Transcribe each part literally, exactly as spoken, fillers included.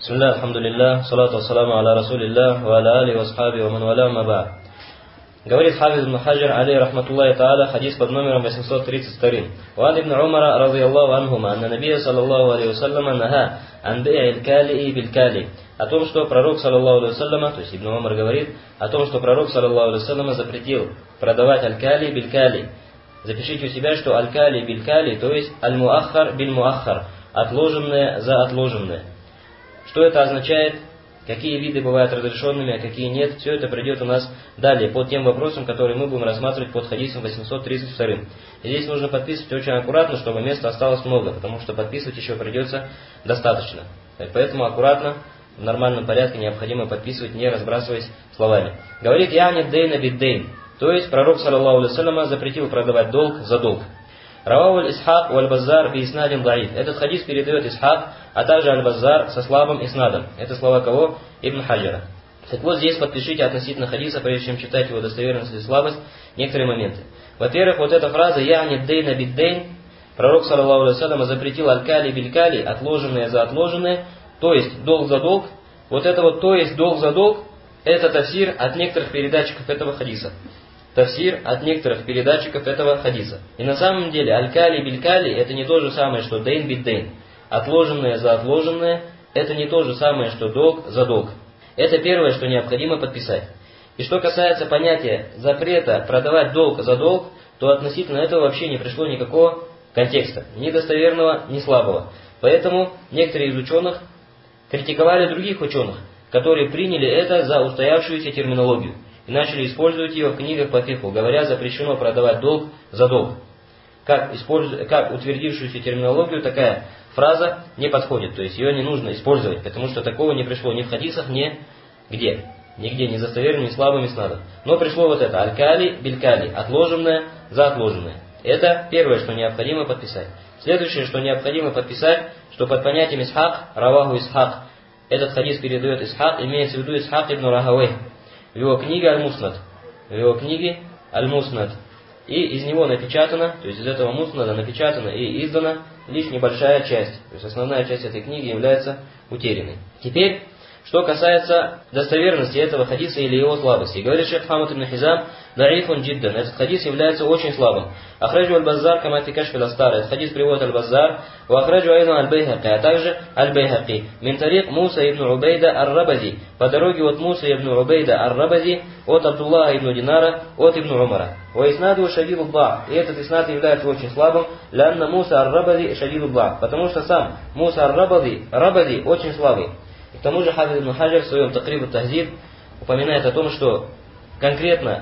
Бисмилля, алхамдулилля, салату вассаламу аля расулилля, ва аля али васхаби ва ман валя ма ба'д. Говорит Хафиз ибн Хаджар, алей рахматуллахи та'аля, хадис под номером восемьсот тридцать два. Ван ибн Умара, разыяллаху анхума, анна набия, саллаллаху алейхи вассаляма, наха, ан бей'иль кали и биль кали. О том, что пророк, саллаллаху алейхи вассаляма, то есть Ибн Умар говорит, о том, что пророк, саллаллаху алейхи вассаляма, запретил продавать аль-кали биль кали. Запишите у себя, что аль-кали биль кали, то есть аль-муаххар биль муаххар, отложенное за отложенное. Что это означает? Какие виды бывают разрешенными, а какие нет? Все это придет у нас далее, под тем вопросом, который мы будем рассматривать под хадисом восемьсот тридцать два. И здесь нужно подписывать очень аккуратно, чтобы места осталось много, потому что подписывать еще придется достаточно. Поэтому аккуратно, в нормальном порядке необходимо подписывать, не разбрасываясь словами. Говорит «Яни дейна биддейн», то есть пророк, саллаллаху алейхи вассаляма, запретил продавать долг за долг. Равау аль-Исхак валь-Баззар би иснадин даиф. Этот хадис передает Исхак, а также аль-Баззар со слабым иснадом. Это слова кого? Ибн Хаджара. Так вот, здесь подпишите относительно хадиса, прежде чем читать его достоверность или слабость, некоторые моменты. Во-первых, вот эта фраза «Яни дейна биддейн», пророк, саллаллаху алейхи вассалям, запретил аль-кали биль-кали, отложенное за отложенное, то есть долг за долг. Вот это вот «то есть долг за долг» это тафсир от некоторых передатчиков этого хадиса. Тафсир от некоторых передатчиков этого хадиса. И на самом деле аль-кали биль-кали это не то же самое, что дейн бид-дейн. Отложенное за отложенное это не то же самое, что долг за долг. Это первое, что необходимо подписать. И что касается понятия запрета продавать долг за долг, то относительно этого вообще не пришло никакого контекста. Ни достоверного, ни слабого. Поэтому некоторые из ученых критиковали других ученых, которые приняли это за устоявшуюся терминологию и начали использовать ее в книгах по фикху, говоря, запрещено продавать долг за долг. Как, использу... как утвердившуюся терминологию такая фраза не подходит, то есть ее не нужно использовать, потому что такого не пришло ни в хадисах, ни где. Нигде, ни застоверенным, ни слабым, ни снадом. Но пришло вот это, аль-кали биль-кали, отложенное за отложенное. Это первое, что необходимо подписать. Следующее, что необходимо подписать, что под понятием Исхак, раваху Исхак, этот хадис передает Исхак, имеется в виду Исхак ибн Рахавей. В его книге Аль-Муснад. В его книге Аль-Муснад. И из него напечатано, то есть из этого Муснада напечатана и издана лишь небольшая часть. То есть основная часть этой книги является утерянной. Теперь, что касается достоверности этого хадиса или его слабости. Говорит шейх Хамад ибн Хизам, даифун джиддан. Этот хадис является очень слабым. Ахраджу аль-Баззар, кама фи кашфи аль-Астар. Этот хадис приводит аль-Баззар. Ва ахраджу айдан аль-Байхақи, а также аль-Байхақи. Мин тарик Муса ибн Убейда ар-Рабази. По дороге от Муса ибн Убейда ар-Рабази, от Абдуллаха ибн Динара, от ибн Умара. Ва иснаду шадиду ба'ф. И этот иснад является очень слабым. Ланна Муса ар-Рабази шадиду ба'ф. Потому что сам Муса ар-Рабази, Рабази очень слабый. И к тому же Хафиз ибн Хаджар в своем Такриб ат-Тахзиб упоминает о том, что конкретно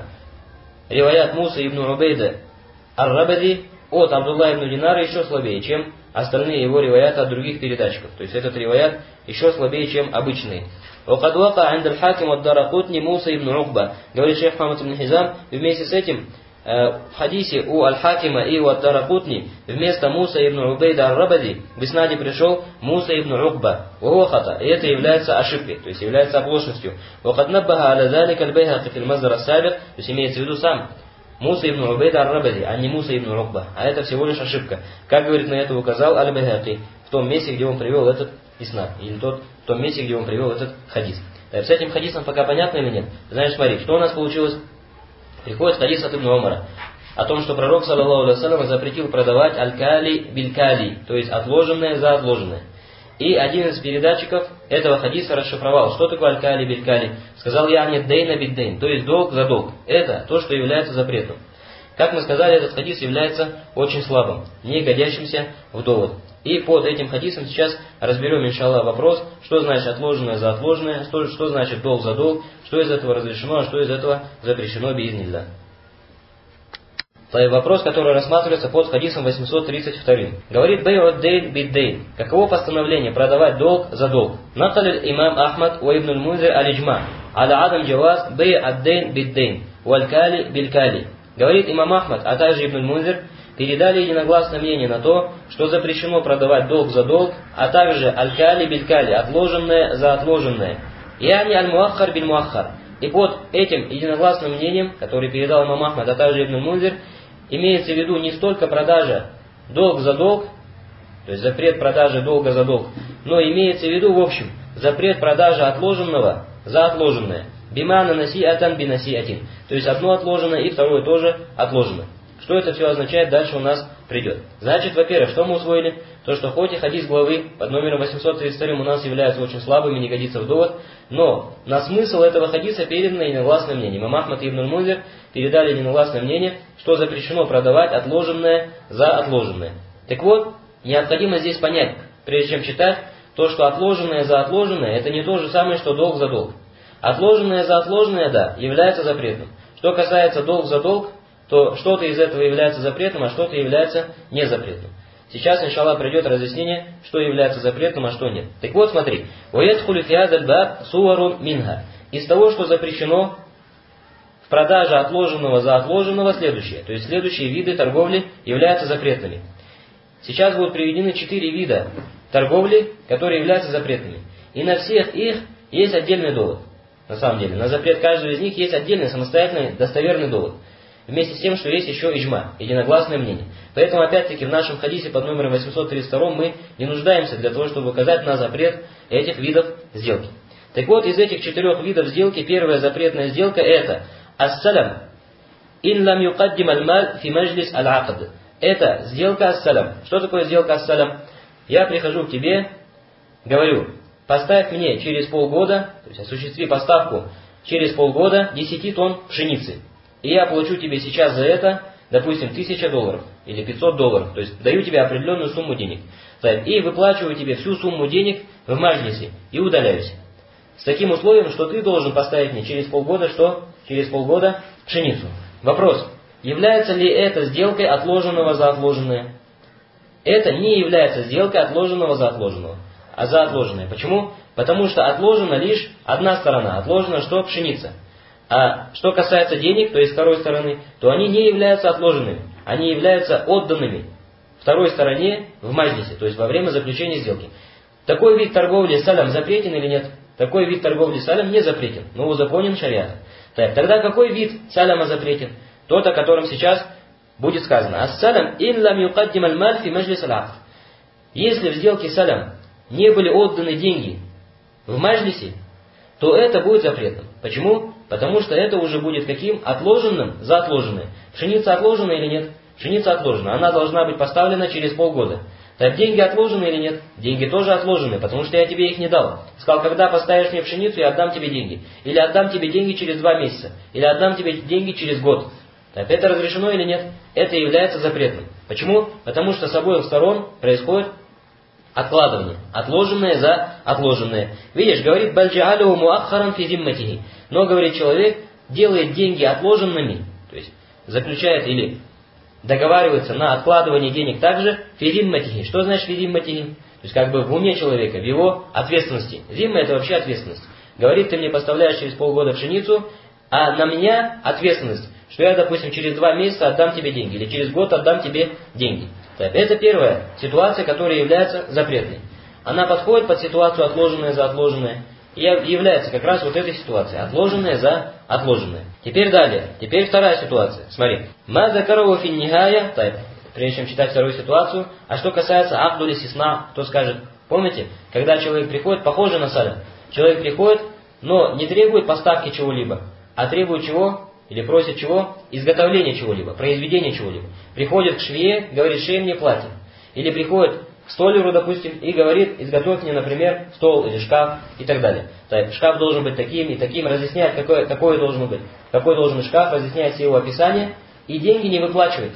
риваят Муса ибн Убейда ар-Рабази от Абдулла ибн Динара еще слабее, чем остальные его риваяты от других передатчиков. То есть этот риваят еще слабее, чем обычные. وقد وقع عند الحاكم والدارقطني موسى ибн Уқба. Говорит шейх Хамад ибн Хизам, и вместе с этим в хадисе у Аль-Хакима и у Ад-Даракутни вместо Муса ибн Убейда ар-Рабази в иснаде пришел Муса ибн Уқба. И это является ошибкой, то есть является оплошностью. وقد نبه على ذلك البيهقي في المصدر السابق, то есть имеется в виду сам Муса ибн Убейда ар-Рабази, а не Муса ибн Уқба. А это всего лишь ошибка. Как, говорит, на это указал Аль-Байхақи в том месте, где он привел этот иснад, или тот, в том месте, где он привел этот хадис. С этим хадисом пока понятно или нет? Знаешь, смотри, что у нас получилось? Приходит хадис от Ибн Умара о том, что пророк, саллаллаху алейхи вассалям, запретил продавать аль-кали биль-кали, то есть отложенное за отложенное. И один из передатчиков этого хадиса расшифровал, что такое аль-кали биль-кали. Сказал яни дейна бид-дейн, то есть долг за долг. Это то, что является запретом. Как мы сказали, этот хадис является очень слабым, не годящимся в довод. И под этим хадисом сейчас разберем, иншаллах, вопрос, что значит отложенное за отложенное, что, что значит долг за долг, что из этого разрешено, а что из этого запрещено биизнилля. Вопрос, который рассматривается под хадисом восемьсот тридцать два. Говорит бей'у дейн бид-дейн. Каково постановление продавать долг за долг? Накаль имам Ахмад ва ибн аль-Мунзир аль-Иджма аля адам джаваз бей'у ад-дейн бид-дейн валь-кали биль-кали. Говорит имам Ахмад, а также ибн аль-Мунзир передали единогласное мнение на то, что запрещено продавать долг за долг, а также аль-кали биль-кали, отложенное за отложенное. Яни аль-муаххар биль-муаххар. И под этим единогласным мнением, который передал имам Ахмад, а также ибн аль-Мунзир, имеется в виду не столько продажа долг за долг, то есть запрет продажи долга за долг, но имеется в виду, в общем, запрет продажи отложенного за отложенное. Бимана насиатан бинасиатин. То есть одно отложенное и второе тоже отложенное. Что это все означает, дальше у нас придет. Значит, во-первых, что мы усвоили? То, что хоть и хадис главы под номером восемьсот тридцать два у нас является очень слабым и не годится в довод, но на смысл этого хадиса передано единогласное мнение. Имам Ахмад и Ибн аль-Мунзир передали единогласное мнение, что запрещено продавать отложенное за отложенное. Так вот, необходимо здесь понять, прежде чем читать, то, что отложенное за отложенное, это не то же самое, что долг за долг. Отложенное за отложенное, да, является запретным. Что касается долг за долг, то что-то из этого является запретным, а что-то является незапретным. Сейчас, иншаллах, придет разъяснение, что является запретным, а что нет. Так вот, смотри. Из того, что запрещено в продаже отложенного за отложенного, следующее. То есть следующие виды торговли являются запретными. Сейчас будут приведены четыре вида торговли, которые являются запретными. И на всех их есть отдельный довод. На самом деле, на запрет каждого из них есть отдельный, самостоятельный, достоверный довод. Вместе с тем, что есть еще иджма, единогласное мнение. Поэтому, опять-таки, в нашем хадисе под номером восемьсот тридцать два мы не нуждаемся для того, чтобы указать на запрет этих видов сделки. Так вот, из этих четырех видов сделки, первая запретная сделка это ас-салям. Ин лам юкаддим аль-маль фи маджлис аль-акд. Это сделка ас-салям. Что такое сделка ас-салям? Я прихожу к тебе, говорю, поставь мне через полгода, то есть осуществи поставку через полгода десять тонн пшеницы. И я получу тебе сейчас за это, допустим, тысяча долларов или пятьсот долларов. То есть даю тебе определенную сумму денег. И выплачиваю тебе всю сумму денег в маджлисе и удаляюсь. С таким условием, что ты должен поставить мне через полгода, что? Через полгода пшеницу. Вопрос. Является ли это сделкой отложенного за отложенное? Это не является сделкой отложенного за отложенного, а за отложенное. Почему? Потому что отложена лишь одна сторона. Отложена что? Пшеница. А что касается денег, то есть второй стороны, то они не являются отложенными. Они являются отданными второй стороне в маджлисе, то есть во время заключения сделки. Такой вид торговли салям запретен или нет? Такой вид торговли салям не запретен, но узаконен шариатом. Так, тогда какой вид саляма запретен? Тот, о котором сейчас будет сказано. Ас-салям иллам юкаддим аль-маль фи маджлис аль-акд. Если в сделке салям не были отданы деньги в маджлисе, то это будет запретным. Почему? Потому что это уже будет каким? Отложенным за отложенное. Пшеница отложена или нет? Пшеница отложена. Она должна быть поставлена через полгода. Так деньги отложены или нет? Деньги тоже отложены, потому что я тебе их не дал. Сказал, когда поставишь мне пшеницу, я отдам тебе деньги. Или отдам тебе деньги через два месяца. Или отдам тебе деньги через год. Так это разрешено или нет? Это является запретным. Почему? Потому что с обоих сторон происходит откладывание. Отложенное за отложенное. Видишь, говорит, бальджиалю муаххаран фи зимматихи. Но, говорит, человек делает деньги отложенными, то есть заключает или договаривается на откладывание денег также фи зимматихи. Что значит фи зимматихи? То есть как бы в уме человека, в его ответственности. Зимма это вообще ответственность. Говорит, ты мне поставляешь через полгода пшеницу, а на меня ответственность, что я, допустим, через два месяца отдам тебе деньги, или через год отдам тебе деньги. Так, это первая ситуация, которая является запретной. Она подходит под ситуацию отложенное за отложенное. И является как раз вот этой ситуацией. Отложенное за отложенное. Теперь далее. Теперь вторая ситуация. Смотри. Ма закарова фин нихая. Так, прежде чем читать вторую ситуацию. А что касается ахдули сисна, кто скажет? Помните, когда человек приходит, похоже на салям. Человек приходит, но не требует поставки чего-либо, а требует чего? Или просит чего? Изготовления чего-либо, произведения чего-либо. Приходит к швее, говорит, шей мне платье. Или приходит к столяру, допустим, и говорит, изготовь мне, например, стол или шкаф и так далее. Так, шкаф должен быть таким и таким, разъясняет, какой, какой должен быть, какой должен быть шкаф, разъясняет все его описание, и деньги не выплачивает.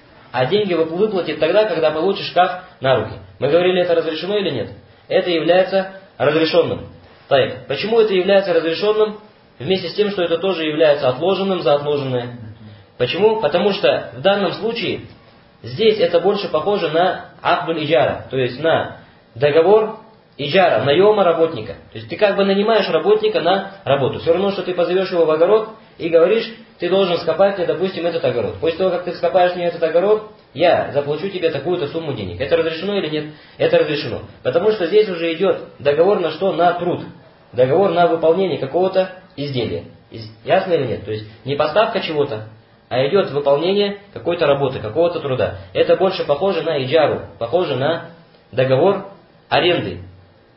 А деньги выплатит тогда, когда получит шкаф на руки. Мы говорили, это разрешено или нет? Это является разрешенным. Так, почему это является разрешенным? Вместе с тем, что это тоже является отложенным за отложенное. Почему? Потому что в данном случае здесь это больше похоже на акдуль иджара, то есть на договор иджара, наема работника. То есть ты как бы нанимаешь работника на работу. Все равно, что ты позовешь его в огород и говоришь, ты должен скопать мне, допустим, этот огород. После того, как ты скопаешь мне этот огород, я заплачу тебе такую-то сумму денег. Это разрешено или нет? Это разрешено. Потому что здесь уже идет договор на что? На труд. Договор на выполнение какого-то изделия. Ясно или нет? То есть не поставка чего-то, а идет выполнение какой-то работы, какого-то труда. Это больше похоже на иджару, похоже на договор аренды.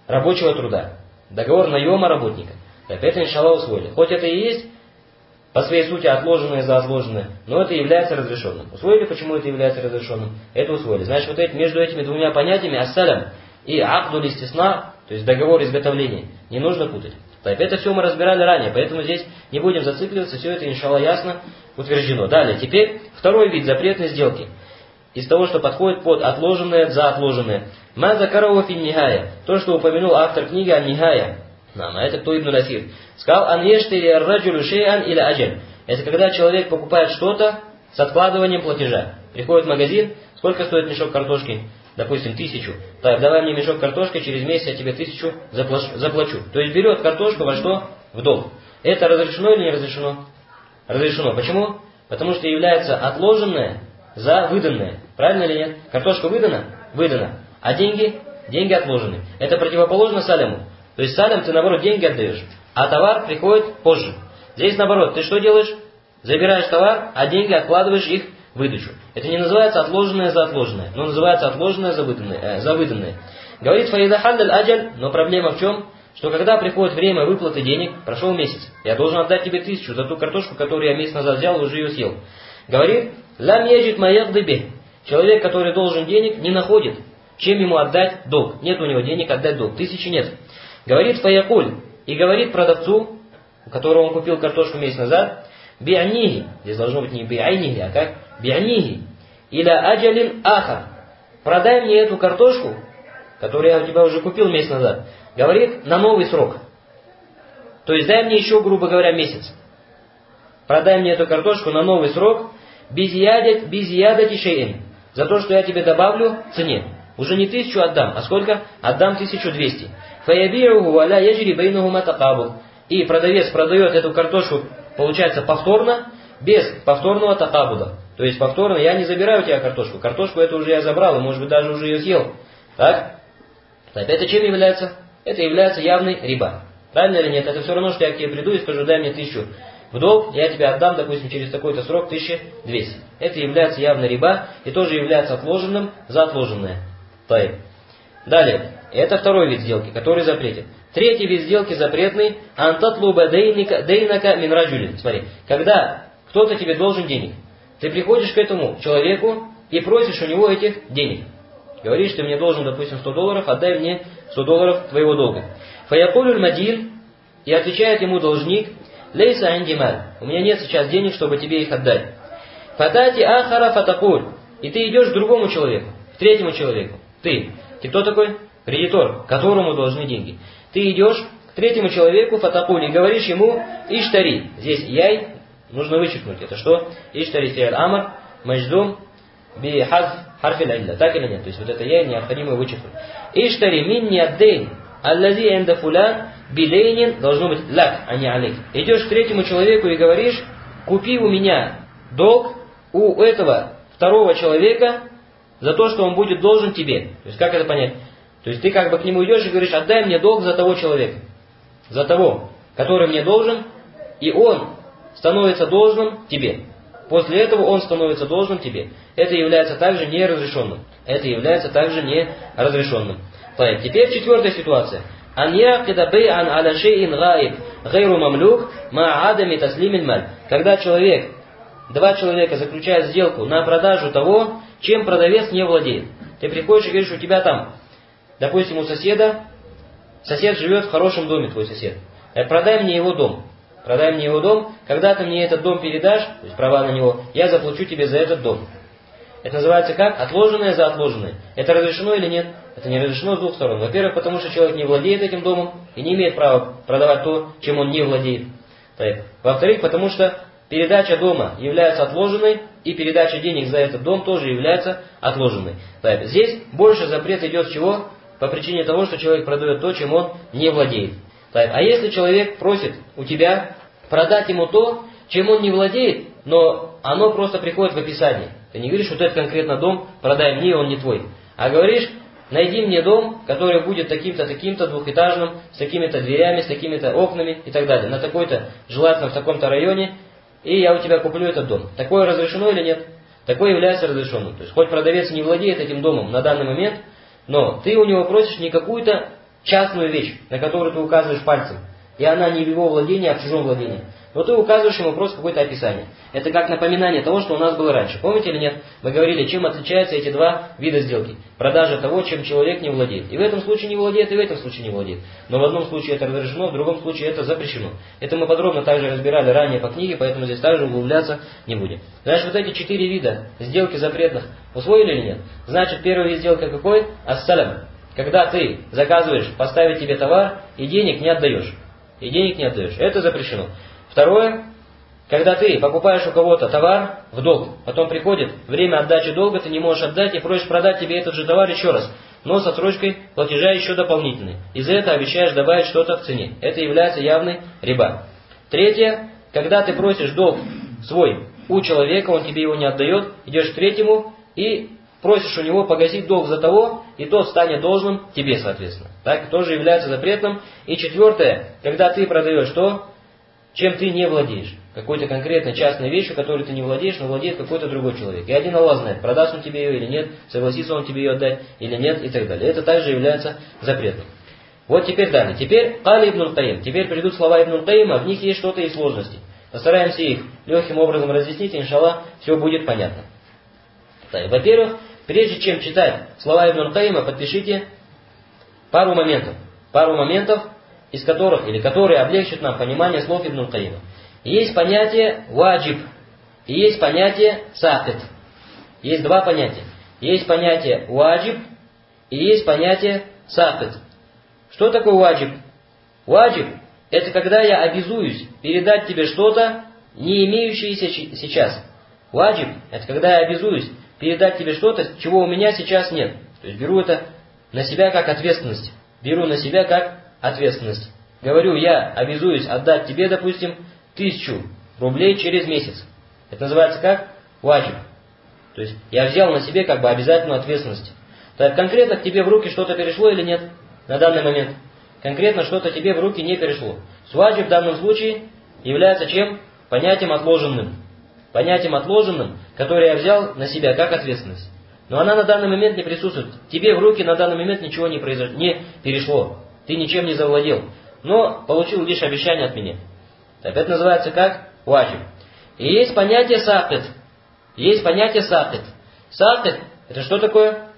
рабочего труда, договор наема работника. Это, иншаллах, усвоили. Хоть это и есть по своей сути отложенное за отложенное, но это является разрешенным. Усвоили, почему это является разрешенным? Это усвоили. Значит, вот эти, между этими двумя понятиями, ассалям и акдуль истисна, то есть договор изготовления, не нужно путать. Это все мы разбирали ранее, поэтому здесь не будем зацикливаться, все это, иншаллах, ясно утверждено. Далее, теперь второй вид запретной сделки. Из того, что подходит под отложенное за отложенное. Ма закарова фин нихая. То, что упомянул автор книги Ан-Нихая. А это кто Ибн Асир? Сказал, ан ештери ар-раджулю шей'ан или аджаль. Это когда человек покупает что-то с откладыванием платежа. Приходит в магазин, сколько стоит мешок картошки? Допустим, тысячу. Так, давай мне мешок картошки, через месяц я тебе тысячу заплачу. заплачу. То есть берет картошку во что? В долг. Это разрешено или не разрешено? Разрешено. Почему? Потому что является отложенное за выданное. Правильно или нет? Картошка выдана? Выдана. А деньги? Деньги отложены. Это противоположно саляму. То есть салям ты, наоборот, деньги отдаешь, а товар приходит позже. Здесь, наоборот, ты что делаешь? Забираешь товар, а деньги откладываешь их в выдачу. Это не называется отложенное за отложенное, но называется отложенное за выданное. Э, за выданное. Говорит фаида халляль аджаль, но проблема в чем? Что когда приходит время выплаты денег, прошел месяц, я должен отдать тебе тысячу за ту картошку, которую я месяц назад взял, уже ее съел. Говорит, лам яджид ма ягдыби. Человек, который должен денег, не находит, чем ему отдать долг. Нет у него денег отдать долг, тысячи нет. Говорит фаякуль, и говорит продавцу, у которого он купил картошку месяц назад, би'анихи, здесь должно быть не би'айнихи, а как? Би'анихи, иля аджалин ахар, продай мне эту картошку, которую я у тебя уже купил месяц назад, говорит, на новый срок. То есть дай мне еще, грубо говоря, месяц. Продай мне эту картошку на новый срок, безиядать, безиядати шейн, за то, что я тебе добавлю в цене. Уже не тысячу отдам, а сколько? Отдам тысячу двести. И продавец продает эту картошку, получается, повторно, без повторного такабуда. То есть повторно, я не забираю у тебя картошку. Картошку эту уже я забрал, и может быть даже уже ее съел. Так? Это чем является? Это является явный риба. Правильно или нет? Это все равно, что я к тебе приду и скажу, дай мне тысячу в долг, я тебе отдам, допустим, через такой-то срок тысяча двести. Это является явный риба и тоже является отложенным за отложенное. Далее. Это второй вид сделки, который запретен. Третий вид сделки запретный. Антатлуба дейнака мин раджулин. Смотри, когда кто-то тебе должен денег, ты приходишь к этому человеку и просишь у него этих денег. Говоришь, ты мне должен, допустим, сто долларов, отдай мне сто долларов твоего долга. Фаякулюль мадиль, и отвечает ему должник, лейса андималь, у меня нет сейчас денег, чтобы тебе их отдать. Фатати ахара фатакуль, и ты идешь к другому человеку, к третьему человеку. Ты. Ты кто такой? Кредитор, которому должны деньги. Ты идешь к третьему человеку, фатакули, и говоришь ему, иштари. Здесь яй нужно вычеркнуть. Это что? Иштари фиаль амар, маjdум, би харфиль илля. Так или нет? То есть вот это яй необходимо вычеркнуть. Иштари минни аддейн, аллази энда фулян, бидейнин, должно быть лак, а не алейк. Идешь к третьему человеку и говоришь, купи у меня долг у этого второго человека, за то, что он будет должен тебе. То есть как это понять? То есть ты как бы к нему идешь и говоришь, отдай мне долг за того человека. За того, который мне должен, и он становится должным тебе. После этого он становится должным тебе. Это является также неразрешенным. Это является также неразрешенным. Так, теперь четвертая ситуация. Ан яқида бей'ан аля шей'ин гаиб гайру мамлюк ма адами таслимин маль. Когда человек, два человека заключают сделку на продажу того, чем продавец не владеет. Ты приходишь и говоришь, у тебя там, допустим, у соседа, сосед живет в хорошем доме, твой сосед. Продай мне его дом. Продай мне его дом. Когда ты мне этот дом передашь, то есть права на него, я заплачу тебе за этот дом. Это называется как? Отложенное за отложенное. Это разрешено или нет? Это не разрешено с двух сторон. Во-первых, потому что человек не владеет этим домом и не имеет права продавать то, чем он не владеет. Во-вторых, потому что передача дома является отложенной, и передача денег за этот дом тоже является отложенной. Здесь больше запрет идет с чего? По причине того, что человек продает то, чем он не владеет. А если человек просит у тебя продать ему то, чем он не владеет, но оно просто приходит в описании. Ты не говоришь, вот этот конкретно дом, продай мне, он не твой. А говоришь, найди мне дом, который будет таким-то, таким-то, двухэтажным, с такими-то дверями, с такими-то окнами и так далее. На такой-то, желательно в таком-то районе, и я у тебя куплю этот дом. Такое разрешено или нет? Такое является разрешенным. То есть, хоть продавец не владеет этим домом на данный момент, но ты у него просишь не какую-то частную вещь, на которую ты указываешь пальцем, и она не в его владении, а в чужом владении, но ты указываешь ему просто какое-то описание. Это как напоминание того, что у нас было раньше. Помните или нет? Мы говорили, чем отличаются эти два вида сделки. Продажа того, чем человек не владеет. И в этом случае не владеет, и в этом случае не владеет. Но в одном случае это разрешено, в другом случае это запрещено. Это мы подробно также разбирали ранее по книге, поэтому здесь также углубляться не будем. Значит, вот эти четыре вида сделки запретных усвоили или нет? Значит, первый вид сделки какой? Ас-салям. Когда ты заказываешь поставить тебе товар и денег не отдаешь. И денег не отдаешь. Это запрещено. Второе, когда ты покупаешь у кого-то товар в долг, потом приходит время отдачи долга, ты не можешь отдать и просишь продать тебе этот же товар еще раз, но с отсрочкой платежа еще дополнительной. И за это обещаешь добавить что-то в цене. Это является явной риба. Третье, когда ты просишь долг свой у человека, он тебе его не отдает, идешь к третьему и просишь у него погасить долг за того, и тот станет должным тебе, соответственно. Так, тоже является запретным. И четвертое, когда ты продаешь то, чем ты не владеешь. Какой-то конкретной частной вещью, которой ты не владеешь, но владеет какой-то другой человек. И один Аллах знает, продаст он тебе ее или нет, согласится он тебе ее отдать или нет, и так далее. Это также является запретным. Вот теперь далее. Теперь Кали ибн Каим. Теперь придут слова ибн Каима, в них есть что-то и сложности. Постараемся их легким образом разъяснить, и иншаллах все будет понятно. Во-первых, прежде чем читать слова ибн Каима, подпишите пару моментов. Пару моментов, из которых, или которые облегчат нам понимание слов ибн Каима. Есть понятие ваджиб, и есть понятие сакит. Есть два понятия. Есть понятие ваджиб, и есть понятие сакит. Что такое ваджиб? Ваджиб – это когда я обязуюсь передать тебе что-то, не имеющееся сейчас. Ваджиб – это когда я обязуюсь передать тебе что-то, чего у меня сейчас нет. То есть беру это на себя как ответственность. Беру на себя как ответственность. Говорю, я обязуюсь отдать тебе, допустим, тысячу рублей через месяц. Это называется как? Ваджиб. То есть я взял на себе как бы обязательную ответственность. Так конкретно к тебе в руки что-то перешло или нет на данный момент? Конкретно что-то тебе в руки не перешло. Ваджиб в данном случае является чем? Понятием отложенным. Понятием отложенным, которое я взял на себя как ответственность. Но она на данный момент не присутствует. Тебе в руки на данный момент ничего не произошло, не перешло. Ты ничем не завладел. Но получил лишь обещание от меня. Это называется как ваджиб. И есть понятие сакит. Есть понятие сакит. Сакит это что такое?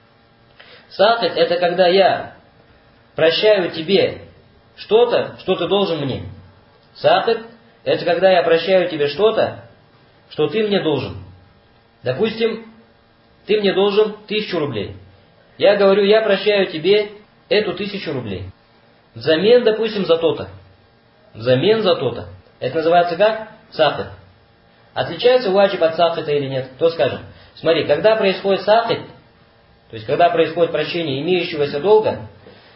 Сакит это когда я прощаю тебе что-то, что ты должен мне. Сакит это когда я прощаю тебе что-то, что ты мне должен. Допустим, ты мне должен тысячу рублей. Я говорю, я прощаю тебе эту тысячу рублей. Взамен, допустим, за то-то. Взамен за то-то. Это называется как? Сакит. Отличается ваджиб от сакита или нет? Кто скажет? Смотри, когда происходит сакит, то есть когда происходит прощение имеющегося долга,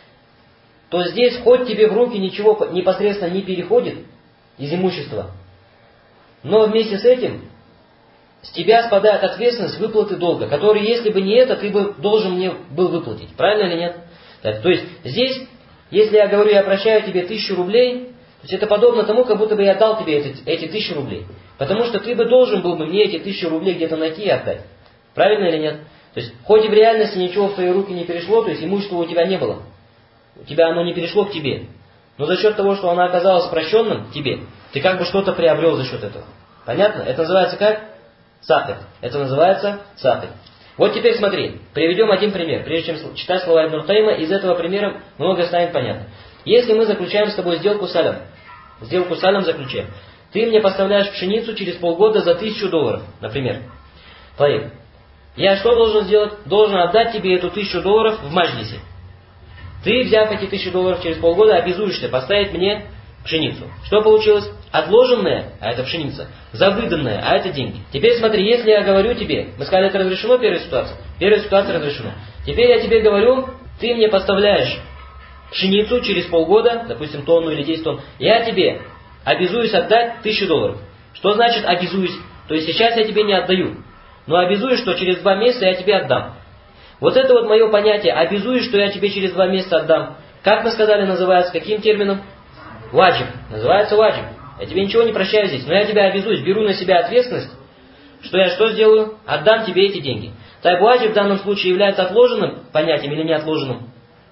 то здесь хоть тебе в руки ничего непосредственно не переходит из имущества, но вместе с этим с тебя спадает ответственность выплаты долга, который, если бы не это, ты бы должен мне был выплатить. Правильно или нет? Так, то есть здесь, если я говорю, я прощаю тебе тысячу рублей, то есть это подобно тому, как будто бы я дал тебе эти, эти тысячу рублей. Потому что ты бы должен был бы мне эти тысячу рублей где-то найти и отдать. Правильно или нет? То есть, хоть и в реальности ничего в твои руки не перешло, то есть имущества у тебя не было. У тебя оно не перешло к тебе. Но за счет того, что оно оказалось прощенным тебе, ты как бы что-то приобрел за счет этого. Понятно? Это называется как? Сакит. Это называется сакит. Вот теперь смотри, приведем один пример. Прежде чем читать слова ибн Каима, из этого примера многое станет понятно. Если мы заключаем с тобой сделку салям, сделку салям заключаем, ты мне поставляешь пшеницу через полгода за тысячу долларов, например. Поехали. Я что должен сделать? Должен отдать тебе эту тысячу долларов в маджлисе. Ты, взяв эти тысячу долларов через полгода, обязуешься поставить мне пшеницу. Что получилось? Отложенная, а это пшеница, за выданное, а это деньги. Теперь смотри, если я говорю тебе, мы сказали, это разрешено, первая ситуация? Первая ситуация разрешена. Теперь я тебе говорю, ты мне поставляешь пшеницу через полгода, допустим, тонну или десять тонн, я тебе обязуюсь отдать тысячу долларов. Что значит обязуюсь? То есть сейчас я тебе не отдаю, но обязуюсь, что через два месяца я тебе отдам. Вот это вот мое понятие, обязуюсь, что я тебе через два месяца отдам. Как мы сказали, называется, каким термином? Ваджиб. Называется ваджиб. Я тебе ничего не прощаю здесь, но я тебя обязуюсь, беру на себя ответственность, что я что сделаю? Отдам тебе эти деньги. Так ваджиб в данном случае является отложенным понятием или не отложенным?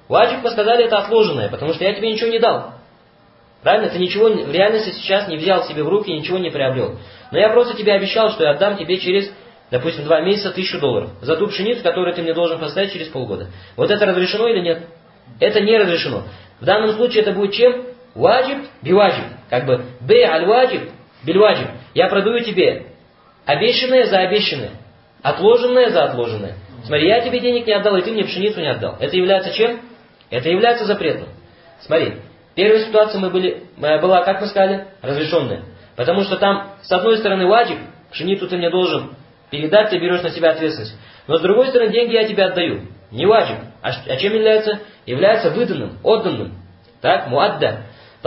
Ваджиб, мы сказали, это отложенное, потому что я тебе ничего не дал. Правильно? Ты ничего в реальности сейчас не взял себе в руки, ничего не приобрел. Но я просто тебе обещал, что я отдам тебе через, допустим, два месяца тысячу долларов. За ту пшеницу, которую ты мне должен поставить через полгода. Вот это разрешено или нет? Это не разрешено. В данном случае это будет чем? Ваджиб биваджиб. Как бы бей аль-ваджиб биль-ваджиб. Я продаю тебе обещанное за обещанное. Отложенное за отложенное. Смотри, я тебе денег не отдал, и ты мне пшеницу не отдал. Это является чем? Это является запретным. Смотри. Первая ситуация мы были, была, как мы сказали, разрешенная. Потому что там, с одной стороны, ваджиб, пшеницу ты мне должен передать, ты берешь на себя ответственность. Но с другой стороны, деньги я тебе отдаю. Не ваджиб. А, а чем является? Является выданным, отданным. Так, муадда.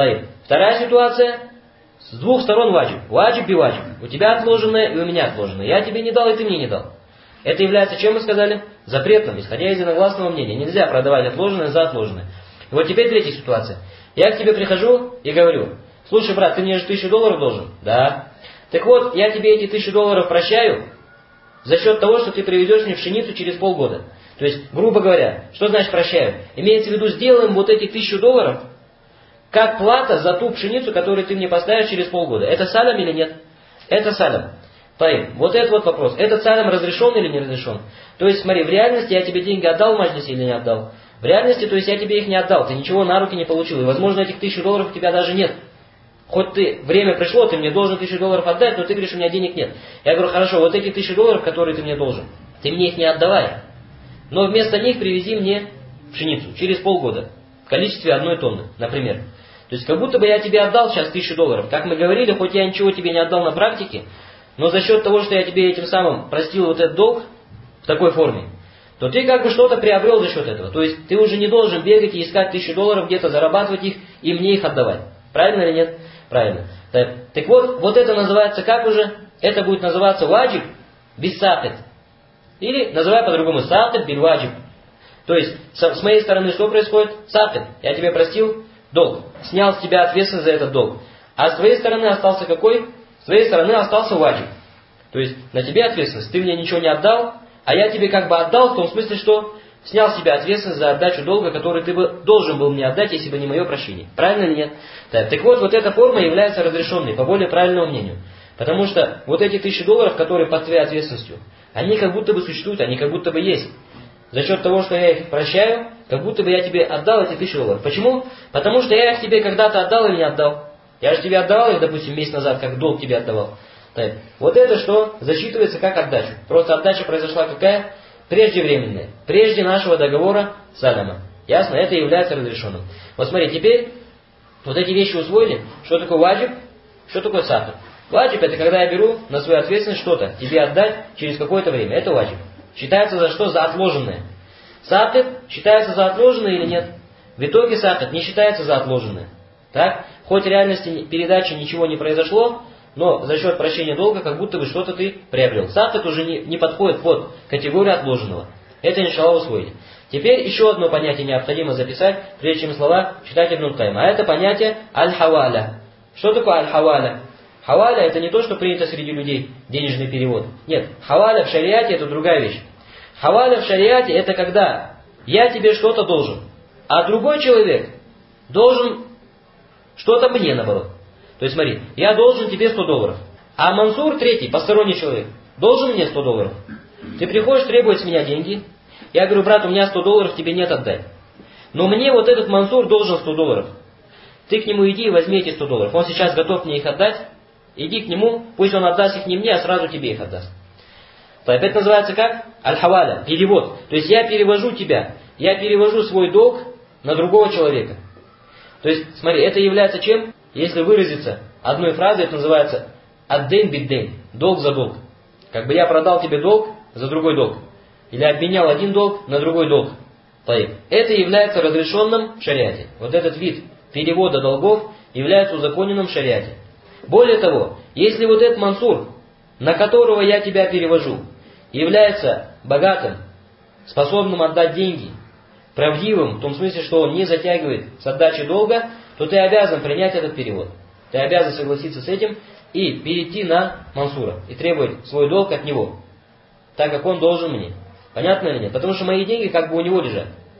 Вторая ситуация, с двух сторон ваджиб. Ваджиб би ваджиб. У тебя отложенное и у меня отложенное. Я тебе не дал, и ты мне не дал. Это является, чем мы сказали? Запретным, исходя из единогласного мнения. Нельзя продавать отложенное за отложенное. И вот теперь третья ситуация. Я к тебе прихожу и говорю: слушай, брат, ты мне же тысячу долларов должен? Да. Так вот, я тебе эти тысячу долларов прощаю за счет того, что ты привезешь мне пшеницу через полгода. То есть, грубо говоря, что значит прощаю? Имеется в виду, сделаем вот эти тысячу долларов как плата за ту пшеницу, которую ты мне поставишь через полгода. Это салям или нет? Это салям. Таим. Вот этот вот вопрос. Этот салям разрешен или не разрешен? То есть, смотри, в реальности я тебе деньги отдал в маджлисе или не отдал? В реальности, то есть я тебе их не отдал, ты ничего на руки не получил. И, возможно, этих тысячу долларов у тебя даже нет. Хоть ты, время пришло, ты мне должен тысячу долларов отдать, но ты говоришь, у меня денег нет. Я говорю, хорошо, вот эти тысячу долларов, которые ты мне должен, ты мне их не отдавай. Но вместо них привези мне пшеницу через полгода. В количестве одной тонны, например. То есть, как будто бы я тебе отдал сейчас тысячу долларов. Как мы говорили, хоть я ничего тебе не отдал на практике, но за счет того, что я тебе этим самым простил вот этот долг в такой форме, то ты как бы что-то приобрел за счет этого. То есть ты уже не должен бегать и искать тысячу долларов, где-то зарабатывать их и мне их отдавать. Правильно или нет? Правильно. Так, так вот, вот это называется как уже? Это будет называться ваджиб без сакет. Или называй по-другому сакет биль ваджиб. То есть с моей стороны что происходит? Сакет. Я тебе простил долг. Снял с тебя ответственность за этот долг. А с твоей стороны остался какой? С твоей стороны остался ваджиб. То есть на тебе ответственность. Ты мне ничего не отдал, а я тебе как бы отдал в том смысле, что снял с себя ответственность за отдачу долга, который ты бы должен был мне отдать, если бы не мое прощение. Правильно или нет? Так, так вот, вот эта форма является разрешенной, по более правильному мнению. Потому что вот эти тысячи долларов, которые под твоей ответственностью, они как будто бы существуют, они как будто бы есть. За счет того, что я их прощаю, как будто бы я тебе отдал эти тысячи долларов. Почему? Потому что я их тебе когда-то отдал или не отдал. Я же тебе отдавал их, допустим, месяц назад, как долг тебе отдавал. Так, вот это что засчитывается как отдача. Просто отдача произошла какая? Преждевременная. Прежде нашего договора саляма. Ясно? Это является разрешенным. Вот смотри, теперь вот эти вещи усвоили. Что такое ваджиб? Что такое сахар? Ваджиб — это когда я беру на свою ответственность что-то, тебе отдать через какое-то время. Это ваджиб. Считается за что? За отложенное. Сахар считается за отложенное или нет? В итоге сахар не считается за отложенное. Так? Хоть в реальности передачи ничего не произошло, но за счет прощения долга как будто бы что-то ты приобрел. Сахар уже не, не подходит под категорию отложенного. Это иншаллах усвоили. Теперь еще одно понятие необходимо записать, прежде чем слова читать Ибн Кайм. А это понятие аль-хаваля. Что такое аль-хаваля? Хаваля — это не то, что принято среди людей, денежный перевод. Нет, хаваля в шариате — это другая вещь. Хаваля в шариате — это когда я тебе что-то должен, а другой человек должен что-то мне, наоборот. То есть смотри, я должен тебе сто долларов, а Мансур, третий, посторонний человек, должен мне сто долларов. Ты приходишь требовать с меня деньги, я говорю, брат, у меня сто долларов, тебе нет, отдай. Но мне вот этот Мансур должен сто долларов. Ты к нему иди и возьми эти сто долларов. Он сейчас готов мне их отдать. Иди к нему, пусть он отдаст их не мне, а сразу тебе их отдаст. То это называется как? Аль-хаваля, перевод. То есть я перевожу тебя, я перевожу свой долг на другого человека. То есть, смотри, это является чем? Если выразиться одной фразой, это называется ад-дейн бид-дейн, долг за долг. Как бы я продал тебе долг за другой долг. Или обменял один долг на другой долг. Это является разрешенным в шариате. Вот этот вид перевода долгов является узаконенным в шариате. Более того, если вот этот Мансур, на которого я тебя перевожу, является богатым, способным отдать деньги, правдивым, в том смысле, что он не затягивает с отдачей долга, то ты обязан принять этот перевод. Ты обязан согласиться с этим и перейти на Мансура и требовать свой долг от него, так как он должен мне. Понятно или нет? Потому что мои деньги как бы у него лежат.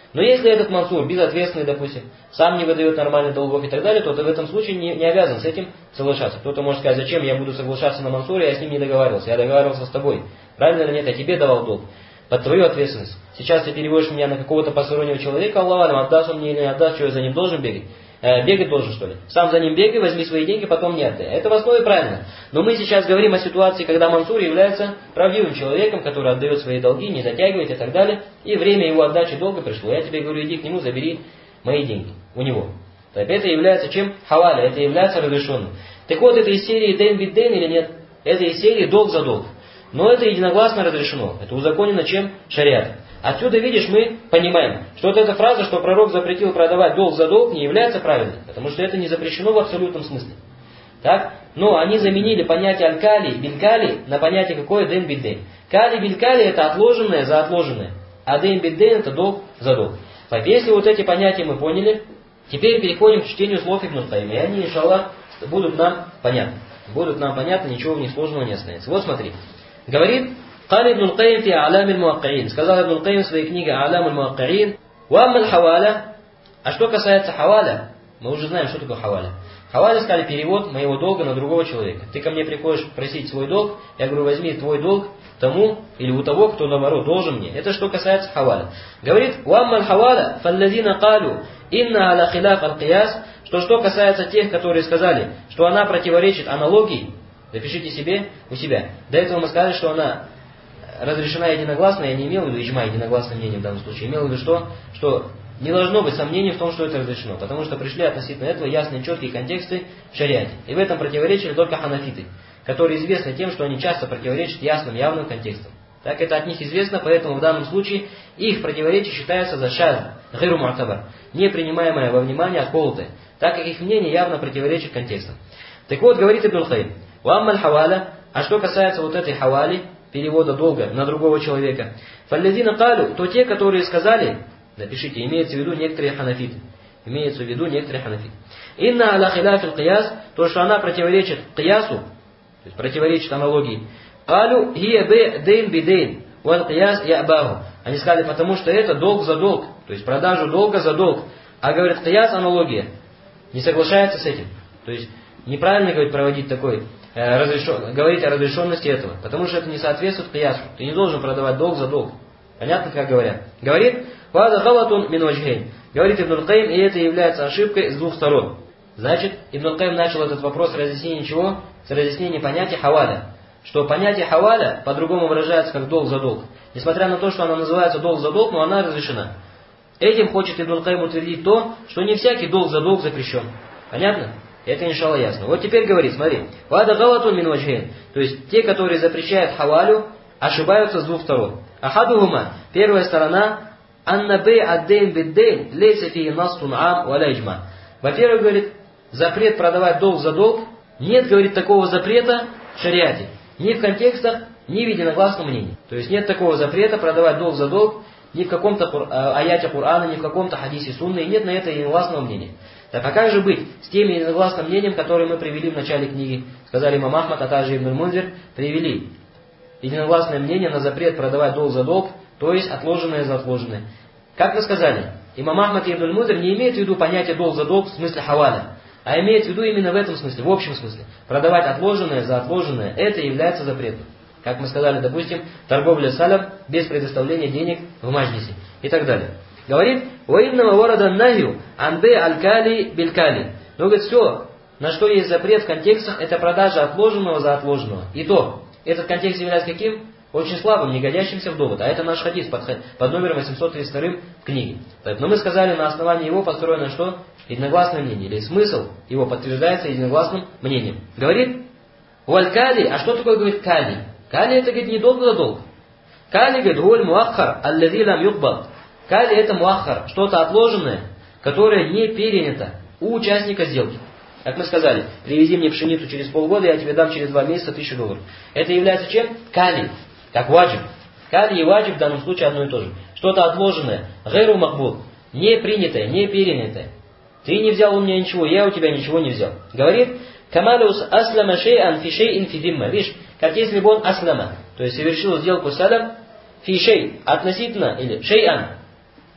Но если этот мансур безответственный, допустим, сам не выдает нормальных долгов и так далее, то ты в этом случае не, не обязан с этим соглашаться. Кто-то может сказать, зачем я буду соглашаться на мансуре, я с ним не договаривался, я договаривался с тобой. Правильно или нет, я тебе давал долг. Под твою ответственность. Сейчас ты переводишь меня на какого-то постороннего человека, Аллах Алям, отдаст он мне или не отдаст, что я за ним должен бегать? Э, бегать должен, что ли? Сам за ним бегай, возьми свои деньги, потом не отдай. Это в основе правильно. Но мы сейчас говорим о ситуации, когда мансур является правдивым человеком, который отдает свои долги, не затягивает и так далее, и время его отдачи долга пришло. Я тебе говорю, иди к нему, забери мои деньги у него. Так это является чем? Хаваля, это является разрешенным. Так вот, это из серии ден бит ден или нет? Это из серии долг за долг. Но это единогласно разрешено. Это узаконено чем? Шариатом. Отсюда, видишь, мы понимаем, что вот эта фраза, что пророк запретил продавать долг за долг, не является правильной. Потому что это не запрещено в абсолютном смысле. Так? Но они заменили понятие аль-кали, биль-кали на понятие какое? Ден бит ден. Кали, биль-кали это отложенное за отложенное. А ден бит ден это долг за долг. Так, если вот эти понятия мы поняли, теперь переходим к чтению слов Ибн Каййима. И они, иншаллах, будут нам понятны. Будут нам понятны, ничего в них сложного не останется. Вот смотри. Говорит, قال ابن القيم في أعلام الموقعين. Сказал Ибн Каййим в своей книге أعلام الموقعين. وأما الحوالة. А что касается хаваля, мы уже знаем, что такое хаваля. Хаваля, сказали, перевод моего долга на другого человека. Ты ко мне приходишь просить свой долг, я говорю, возьми твой долг тому или у того, кто наоборот должен мне. Это что касается хаваля. Говорит, وأما الحوالة فالذين قالوا إنها على خلاف القياس. Что что касается тех, которые сказали, что она противоречит аналогии. Запишите себе у себя. До этого мы сказали, что она разрешена единогласно, я не имел в виду иджма, единогласное мнение в данном случае. Имел в виду что? Что не должно быть сомнений в том, что это разрешено. Потому что пришли относительно этого ясные четкие контексты в шариате. И в этом противоречили только ханафиты, которые известны тем, что они часто противоречат ясным, явным контекстам. Так это от них известно, поэтому в данном случае их противоречие считается за шаз, гайру му'табар, не принимаемое во внимание, отколотое, так как их мнение явно противоречит контекстам. Так вот, говорит Ибн Каййим, «Уаммаль хаваля», а что касается вот этой хавали, перевода долга на другого человека, «Фаллядина калю», то те, которые сказали, напишите, имеется в виду некоторые ханафиты, имеется в виду некоторые ханафиты, «Инна аля хиляфил кияс», то, что она противоречит киясу, то есть противоречит аналогии, «Калю хия бе дейн би дейн, уан кияс ябаху». Они сказали, потому что это долг за долг, то есть продажу долга за долг, а говорят, кияс, аналогия, не соглашается с этим, то есть неправильно, говорит, проводить такой, э, разрешен, говорить о разрешенности этого, потому что это не соответствует киясу. Ты не должен продавать долг за долг. Понятно, как говорят? Говорит, «Вада халатун мин ваджхейн». Говорит Ибн Каййим, и это является ошибкой с двух сторон. Значит, Ибн Каййим начал этот вопрос с разъяснения чего? С разъяснения понятия хаваля. Что понятие хаваля по-другому выражается как долг за долг. Несмотря на то, что она называется долг за долг, но она разрешена. Этим хочет Ибн Каййим утвердить то, что не всякий долг за долг запрещен. Понятно? Это иншалла ясно. Вот теперь говорит, смотри. «Вада галатун мин ваджхейн». То есть, те, которые запрещают хавалю, ошибаются с двух сторон. Ахадухума. Первая сторона. «Анна бей аддейн биддейн лейса фи настун ам валя иджма». Во-первых, говорит, запрет продавать долг за долг. Нет, говорит, такого запрета в шариате. Ни в контекстах, ни в единогласном мнении. То есть, нет такого запрета продавать долг за долг ни в каком-то аяте Кур'ана, ни в каком-то хадисе сунны. И нет на это единогласного мнения. Так а как же быть с тем единогласным мнением, которое мы привели в начале книги? Сказали имам Ахмад, а также Ибн Мунзир, привели единогласное мнение на запрет продавать долг за долг, то есть отложенное за отложенное. Как мы сказали, имам Ахмад и Ибн Мунзир не имеют в виду понятие долг за долг в смысле хаваля, а имеют в виду именно в этом смысле, в общем смысле. Продавать отложенное за отложенное, это является запретом. Как мы сказали, допустим, торговля салям без предоставления денег в маджлисе и так далее. Говорит, «Ваиннама варада нахью анбе аль-кали биль-кали». Но говорит, все, на что есть запрет в контекстах, это продажа отложенного за отложенного. И то, этот контекст является каким? Очень слабым, не годящимся в довод. А это наш хадис под, под номером восемьсот тридцать два в книге. Так, но мы сказали, на основании его построено что? Единогласное мнение. Или смысл его подтверждается единогласным мнением. Говорит, «Валь-кали», а что такое, говорит, кали? Кали это, говорит, не долг за долг. Кали, говорит, «Гуль муаххар аллади лам юкбал». Кали это муаххар, что-то отложенное, которое не перенято у участника сделки. Как мы сказали, привези мне пшеницу через полгода, я тебе дам через два месяца тысячу долларов. Это является чем? Кали, как ваджиб. Кали и ваджиб в данном случае одно и то же. Что-то отложенное, гайру макбул, не принятое, не перенятое. Ты не взял у меня ничего, я у тебя ничего не взял. Говорит, камалюс аслама шей'ан фи шей'ин фи димма. Видишь, как если бы он аслама, то есть совершил сделку салям, фи шей, относительно, или шей'ан,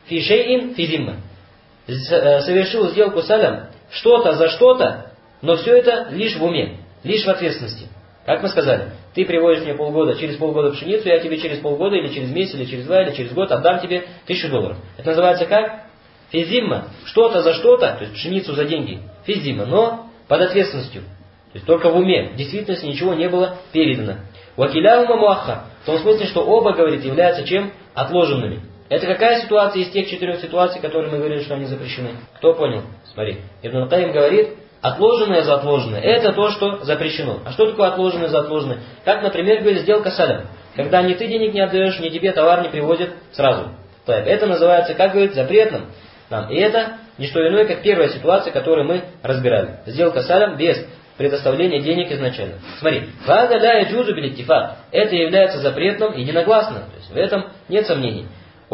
фи шейин фи зимма. Совершил сделку салям, что-то за что-то, но все это лишь в уме, лишь в ответственности. Как мы сказали, ты привозишь мне полгода, через полгода пшеницу, я тебе через полгода, или через месяц, или через два, или через год отдам тебе тысячу долларов. Это называется как? Физимма. Что-то за что-то, то есть пшеницу за деньги. Физимма, но под ответственностью. То есть только в уме. В действительности ничего не было передано. Вакиляума муахха. В том смысле, что оба, говорит, являются чем? Отложенными. Это какая ситуация из тех четырех ситуаций, которые мы говорили, что они запрещены? Кто понял? Смотри. Ибн Каим говорит, отложенное за отложенное. Это то, что запрещено. А что такое отложенное за отложенное? Как, например, говорит, сделка салям. Когда ни ты денег не отдаешь, ни тебе товар не привозят сразу. Это называется, как говорит, запретным. И это не что иное, как первая ситуация, которую мы разбирали. Сделка салям без предоставления денег изначально. Смотри, это является запретным единогласно. То есть в этом нет сомнений.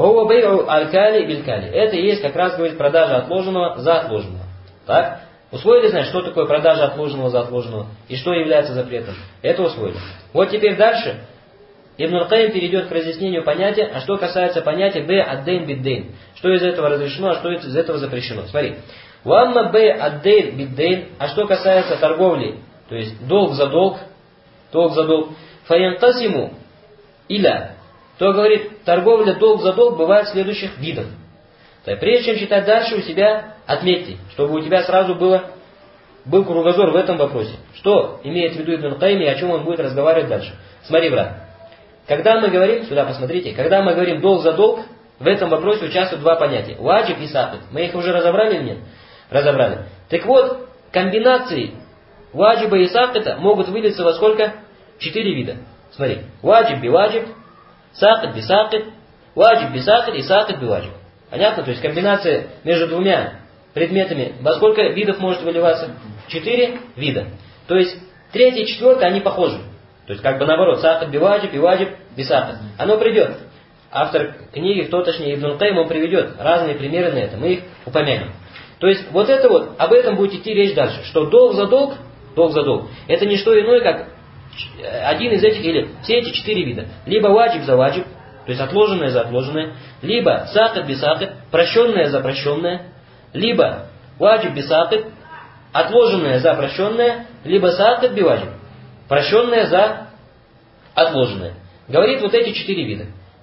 Это и есть как раз, говорит, продажа отложенного за отложенного. Так? Усвоили, значит, что такое продажа отложенного за отложенного и что является запретным? Это усвоили. Вот теперь дальше Ибн Каим перейдет к разъяснению понятия, а что касается понятия бэй ад-дейн бид-дейн. Что из этого разрешено, а что из этого запрещено. Смотри. Уамма бэй ад-дейн бид-дейн, а что касается торговли, то есть долг за долг, долг за долг, фаянтасиму иля, то говорит, торговля долг за долг бывает следующих видов. То есть, прежде чем читать дальше, у себя отметьте, чтобы у тебя сразу было, был кругозор в этом вопросе. Что имеет в виду Ибн Каим и о чем он будет разговаривать дальше. Смотри, брат. Когда мы говорим, сюда посмотрите, когда мы говорим долг за долг, в этом вопросе участвуют два понятия. Ваджиб и сакыт. Мы их уже разобрали или нет? Разобрали. Так вот, комбинации ваджиба и сакыта могут вылиться во сколько? Четыре вида. Смотри. Ваджиб би ваджиб, сакыт би сакыт, ваджиб би сакыт и сакыт би ваджиб. Понятно? То есть комбинация между двумя предметами во сколько видов может выливаться? Четыре вида. То есть третье и четвертое, они похожи. То есть как бы наоборот, сакат би ваджиб и ваджиб би сакат. Оно придет. Автор книги, кто точнее Ибн Каим, он приведет разные примеры на это. Мы их упомянем. То есть вот это вот, об этом будет идти речь дальше. Что долг за долг, долг за долг, это не что иное, как один из этих, или все эти четыре вида. Либо ваджиб за ваджиб, то есть отложенное за отложенное. Либо сакат би сакат, прощенное за прощенное. Либо ваджиб би сакат, отложенное за прощенное. Либо сакат би ваджиб, прощенное за отложенное. Говорит вот эти четыре вида.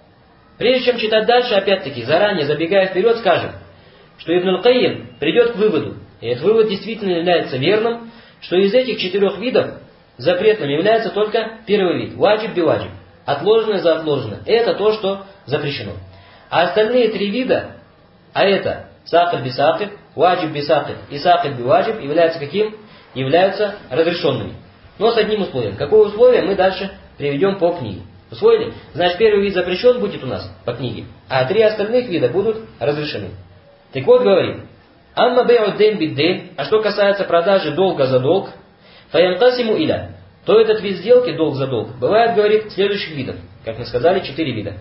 Прежде чем читать дальше, опять-таки, заранее забегая вперед, скажем, что Ибн Каим придет к выводу, и этот вывод действительно является верным, что из этих четырех видов запретным является только первый вид, ваджиб би ваджиб, отложенное за отложенное. Это то, что запрещено. А остальные три вида, а это сакат би сакат, ваджиб би сакат и сакат би ваджиб, являются каким? Являются разрешенными. Но с одним условием. Какое условие мы дальше приведем по книге. Усвоили? Значит, первый вид запрещен будет у нас по книге, а три остальных вида будут разрешены. Так вот, говорим. Амма бэй'у дейн бид-дейн, а что касается продажи долга за долг, фаянтасиму иля, то этот вид сделки, долг за долг, бывает, говорит, следующих видов. Как мы сказали, четыре вида.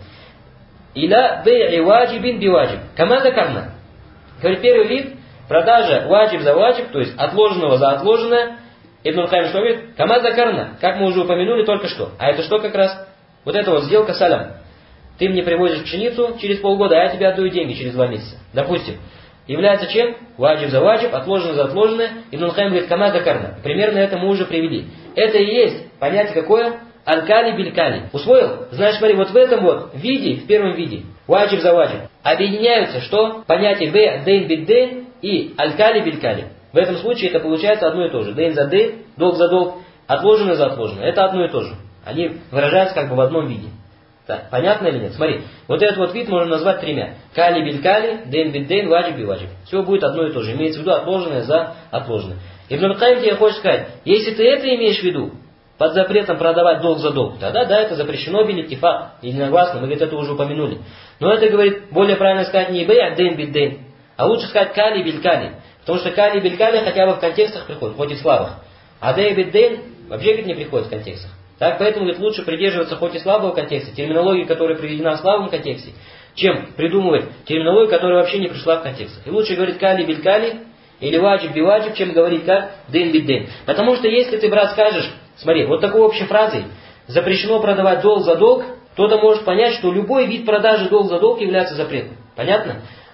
Иля бэй'и ваджибин би ваджиб. Кама закарна. Говорит, первый вид, продажа ваджиб за ваджиб, то есть отложенного за отложенное. Ибн Каим что говорит? Кама закарна. Как мы уже упомянули только что. А это что как раз? Вот это вот сделка салям. Ты мне привозишь пшеницу через полгода, а я тебе отдаю деньги через два месяца. Допустим. Является чем? Ваджиб за ваджиб, отложенное за отложенное. Ибн Каим говорит, кама закарна. Примерно это мы уже привели. Это и есть понятие какое? Аль-кали биль-кали. Усвоил? Значит, смотри, вот в этом вот виде, в первом виде, ваджиб за ваджиб, объединяются что? Понятие бэй, дейн бид-дейн и аль-кали биль-кали. В этом случае это получается одно и то же. Дейн за дейн, долг за долг, отложенное за отложенное. Это одно и то же. Они выражаются как бы в одном виде. Так, понятно или нет? Смотри, вот этот вот вид можно назвать тремя. Кали биль кали, дейн бид дейн, ваджиб би ваджиб. Все будет одно и то же. Имеется в виду отложенное за отложенное. Ибн Каим тебе хочет сказать, если ты это имеешь в виду, под запретом продавать долг за долг, тогда да, это запрещено бил иттифак, единогласно, мы говорит, это уже упомянули. Но это, говорит, более правильно сказать не бэй, а дейн бид дейн, а лучше сказать кали биль кали. Потому что кали биль кали хотя бы в контекстах приходит, хоть и в слабых. А дейн бид дейн вообще, говорит, не приходит в контекстах. Так, поэтому говорит, лучше придерживаться хоть и слабого контекста, терминологии, которая приведена в слабом контексте, чем придумывать терминологию, которая вообще не пришла в контекст. И лучше говорить кали биль кали или ваджиб би ваджиб, чем говорить как дейн бид дейн. Потому что если ты, брат, скажешь, смотри, вот такой общей фразой запрещено продавать долг за долг, кто-то может понять, что любой вид продажи долг за долг является запретным. Понятно?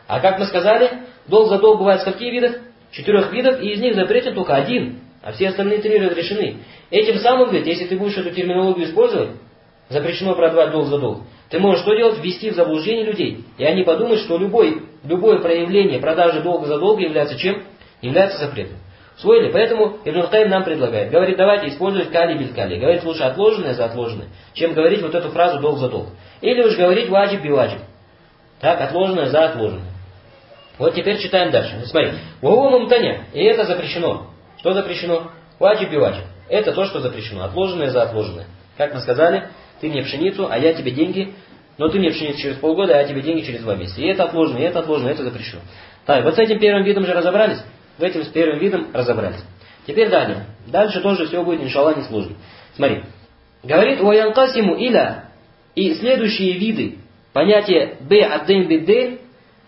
А как мы сказали, долг за долг бывает в каких видах? Четырех видов, и из них запретен только один, а все остальные три разрешены. Этим самым, говорит, если ты будешь эту терминологию использовать, запрещено продавать долг за долг, ты можешь что делать? Ввести в заблуждение людей. И они подумают, что любой, любое проявление продажи долга за долг является чем? Является запретом. Усвоили? Поэтому Ибн Кайим нам предлагает. Говорит, давайте использовать кали биль кали. Говорит, лучше отложенное за отложенное, чем говорить вот эту фразу долг за долг. Или уж говорить ваджиб би ваджиб. Так, отложенное за отложенное. Вот теперь читаем дальше. Смотри. Вагу мумтаня. И это запрещено. Что запрещено? Ваджиб би ваджиб. Это то, что запрещено. Отложенное за отложенное. Как мы сказали, ты мне пшеницу, а я тебе деньги. Но ты мне пшеницу через полгода, а я тебе деньги через два месяца. И это отложено, и это отложено, это запрещено. Так, вот с этим первым видом же разобрались. В этим с первым видом разобрались. Теперь далее. Дальше тоже все будет, иншаллах, несложно. Смотри. Говорит, «Ваянкасиму иля». И следующие виды понятия «бэй аддейн биддейн»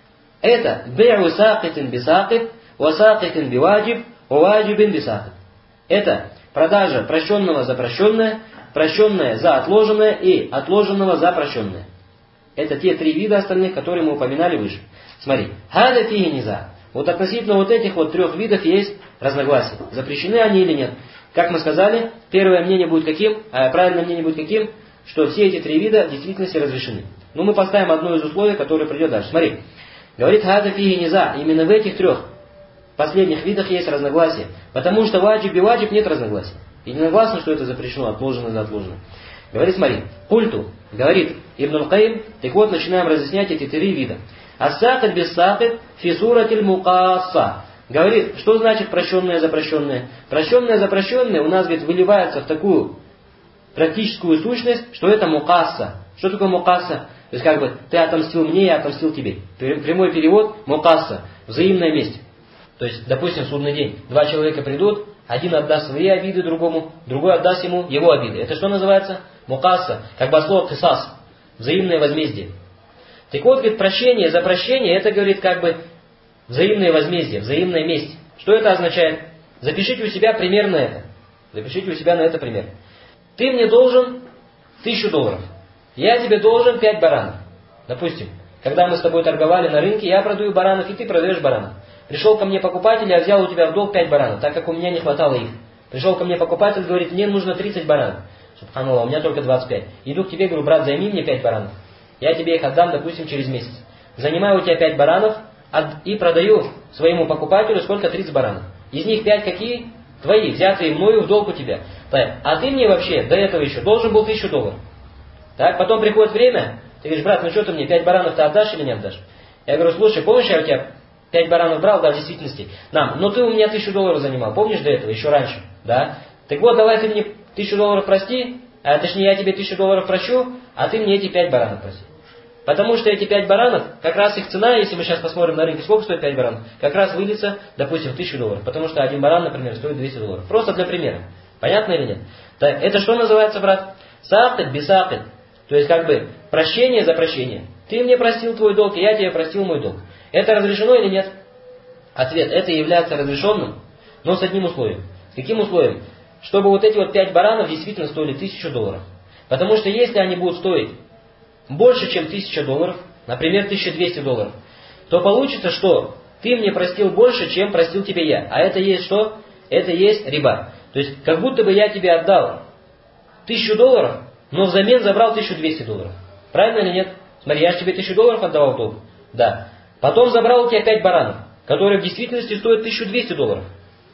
это «бэ'у сакитин бисакит, ва сакитин биваджиб, ва ваджибин бисакит». Это продажа прощенного за прощенное, прощенное за отложенное и отложенного за прощенное. Это те три вида остальных, которые мы упоминали выше. Смотри. «Хада фиги низа». Вот относительно вот этих вот трех видов есть разногласия. Запрещены они или нет. Как мы сказали, первое мнение будет каким, а правильное мнение будет каким, что все эти три вида в действительности разрешены. Но мы поставим одно из условий, которое придет дальше. Смотри. Говорит, хада фиги низа. Именно в этих трех последних видах есть разногласия. Потому что ваджиб и ваджиб нет разногласий. Единогласно, что это запрещено, отложено за отложено. Говорит, смотри. Культу. Говорит Ибн Кайим. Так вот, начинаем разъяснять эти три вида. Ас-сакит бис-сакит фи суратиль мукасса. Говорит, что значит прощенное за прощенное? Прощенное за прощенное у нас, говорит, выливается в такую практическую сущность, что это мукасса. Что такое мукасса? То есть как бы ты отомстил мне, я отомстил тебе. Прямой перевод мукасса. Взаимная месть. То есть, допустим, судный день. Два человека придут, один отдаст свои обиды другому, другой отдаст ему его обиды. Это что называется? Мукасса. Как бы слово кисас. Взаимное возмездие. Так вот, говорит, прощение за прощение, это, говорит, как бы взаимное возмездие, взаимная месть. Что это означает? Запишите у себя примерно это. Запишите у себя на это пример. Ты мне должен тысячу долларов. Я тебе должен пять баранов. Допустим, когда мы с тобой торговали на рынке, я продаю баранов, и ты продаешь баранов. Пришел ко мне покупатель, я взял у тебя в долг пять баранов, так как у меня не хватало их. Пришел ко мне покупатель, говорит, мне нужно тридцать баранов. Субханаллах, у меня только двадцать пять. Иду к тебе, говорю, брат, займи мне пять баранов. Я тебе их отдам, допустим, через месяц. Занимаю у тебя пять баранов и продаю своему покупателю сколько? тридцать баранов. Из них пять какие? Твои, взятые мною в долг у тебя. Так, а ты мне вообще до этого еще должен был тысячу долларов. Так, потом приходит время, ты говоришь, брат, ну что ты мне, пять баранов ты отдашь или не отдашь? Я говорю, слушай, помнишь, я у тебя пять баранов брал, да, в действительности, нам, но ты у меня тысячу долларов занимал, помнишь до этого, еще раньше, да? Так вот, давай ты мне тысячу долларов прости, а точнее я тебе тысячу долларов прощу, а ты мне эти пять баранов прости. Потому что эти пять баранов, как раз их цена, если мы сейчас посмотрим на рынке, сколько стоит пять баранов, как раз выльется, допустим, в тысячу долларов. Потому что один баран, например, стоит двести долларов. Просто для примера. Понятно или нет? Так, это что называется, брат? Сакит бисакит. То есть, как бы, прощение за прощение. Ты мне простил твой долг, и я тебе простил мой долг. Это разрешено или нет? Ответ. Это является разрешенным, но с одним условием. С каким условием? Чтобы вот эти вот пять баранов действительно стоили тысячу долларов. Потому что если они будут стоить больше, чем тысяча долларов, например, тысяча двести долларов, то получится, что ты мне простил больше, чем простил тебе я. А это есть что? Это есть риба. То есть, как будто бы я тебе отдал тысячу долларов, но взамен забрал тысячу двести долларов. Правильно или нет? Смотри, я же тебе тысячу долларов отдавал в долг. Да. Потом забрал у тебя пять баранов, которые в действительности стоят тысячу двести долларов.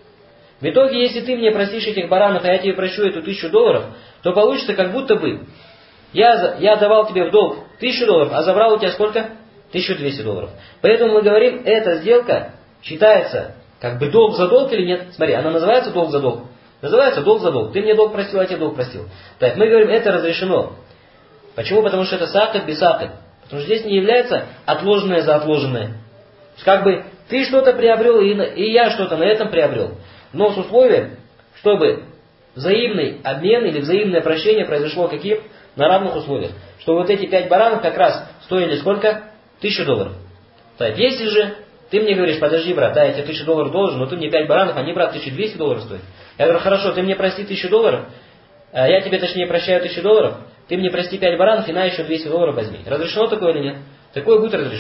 В итоге, если ты мне простишь этих баранов, а я тебе прощу эту тысячу долларов, то получится, как будто бы Я, я давал тебе в долг тысячу долларов, а забрал у тебя сколько? тысячу двести долларов. Поэтому мы говорим, эта сделка считается как бы долг за долг или нет? Смотри, она называется долг за долг. Называется долг за долг. Ты мне долг простил, а я тебе долг простил. Так, мы говорим, это разрешено. Почему? Потому что это сакит бисакит. Потому что здесь не является отложенное за отложенное. Как бы ты что-то приобрел, и, и я что-то на этом приобрел. Но с условием, чтобы взаимный обмен или взаимное прощение произошло каким? На равных условиях. Что вот эти пять баранов как раз стоили сколько? Тысячу долларов. Так, если же ты мне говоришь, подожди, брат, да, я тебе тысячу долларов должен, но ты мне пять баранов, они, брат, тысячу двести долларов стоят. Я говорю, хорошо, ты мне прости тысячу долларов, я тебе, точнее, прощаю тысячу долларов, ты мне прости пять баранов и на еще двести долларов возьми. Разрешено такое или нет? Такое будет разрешено.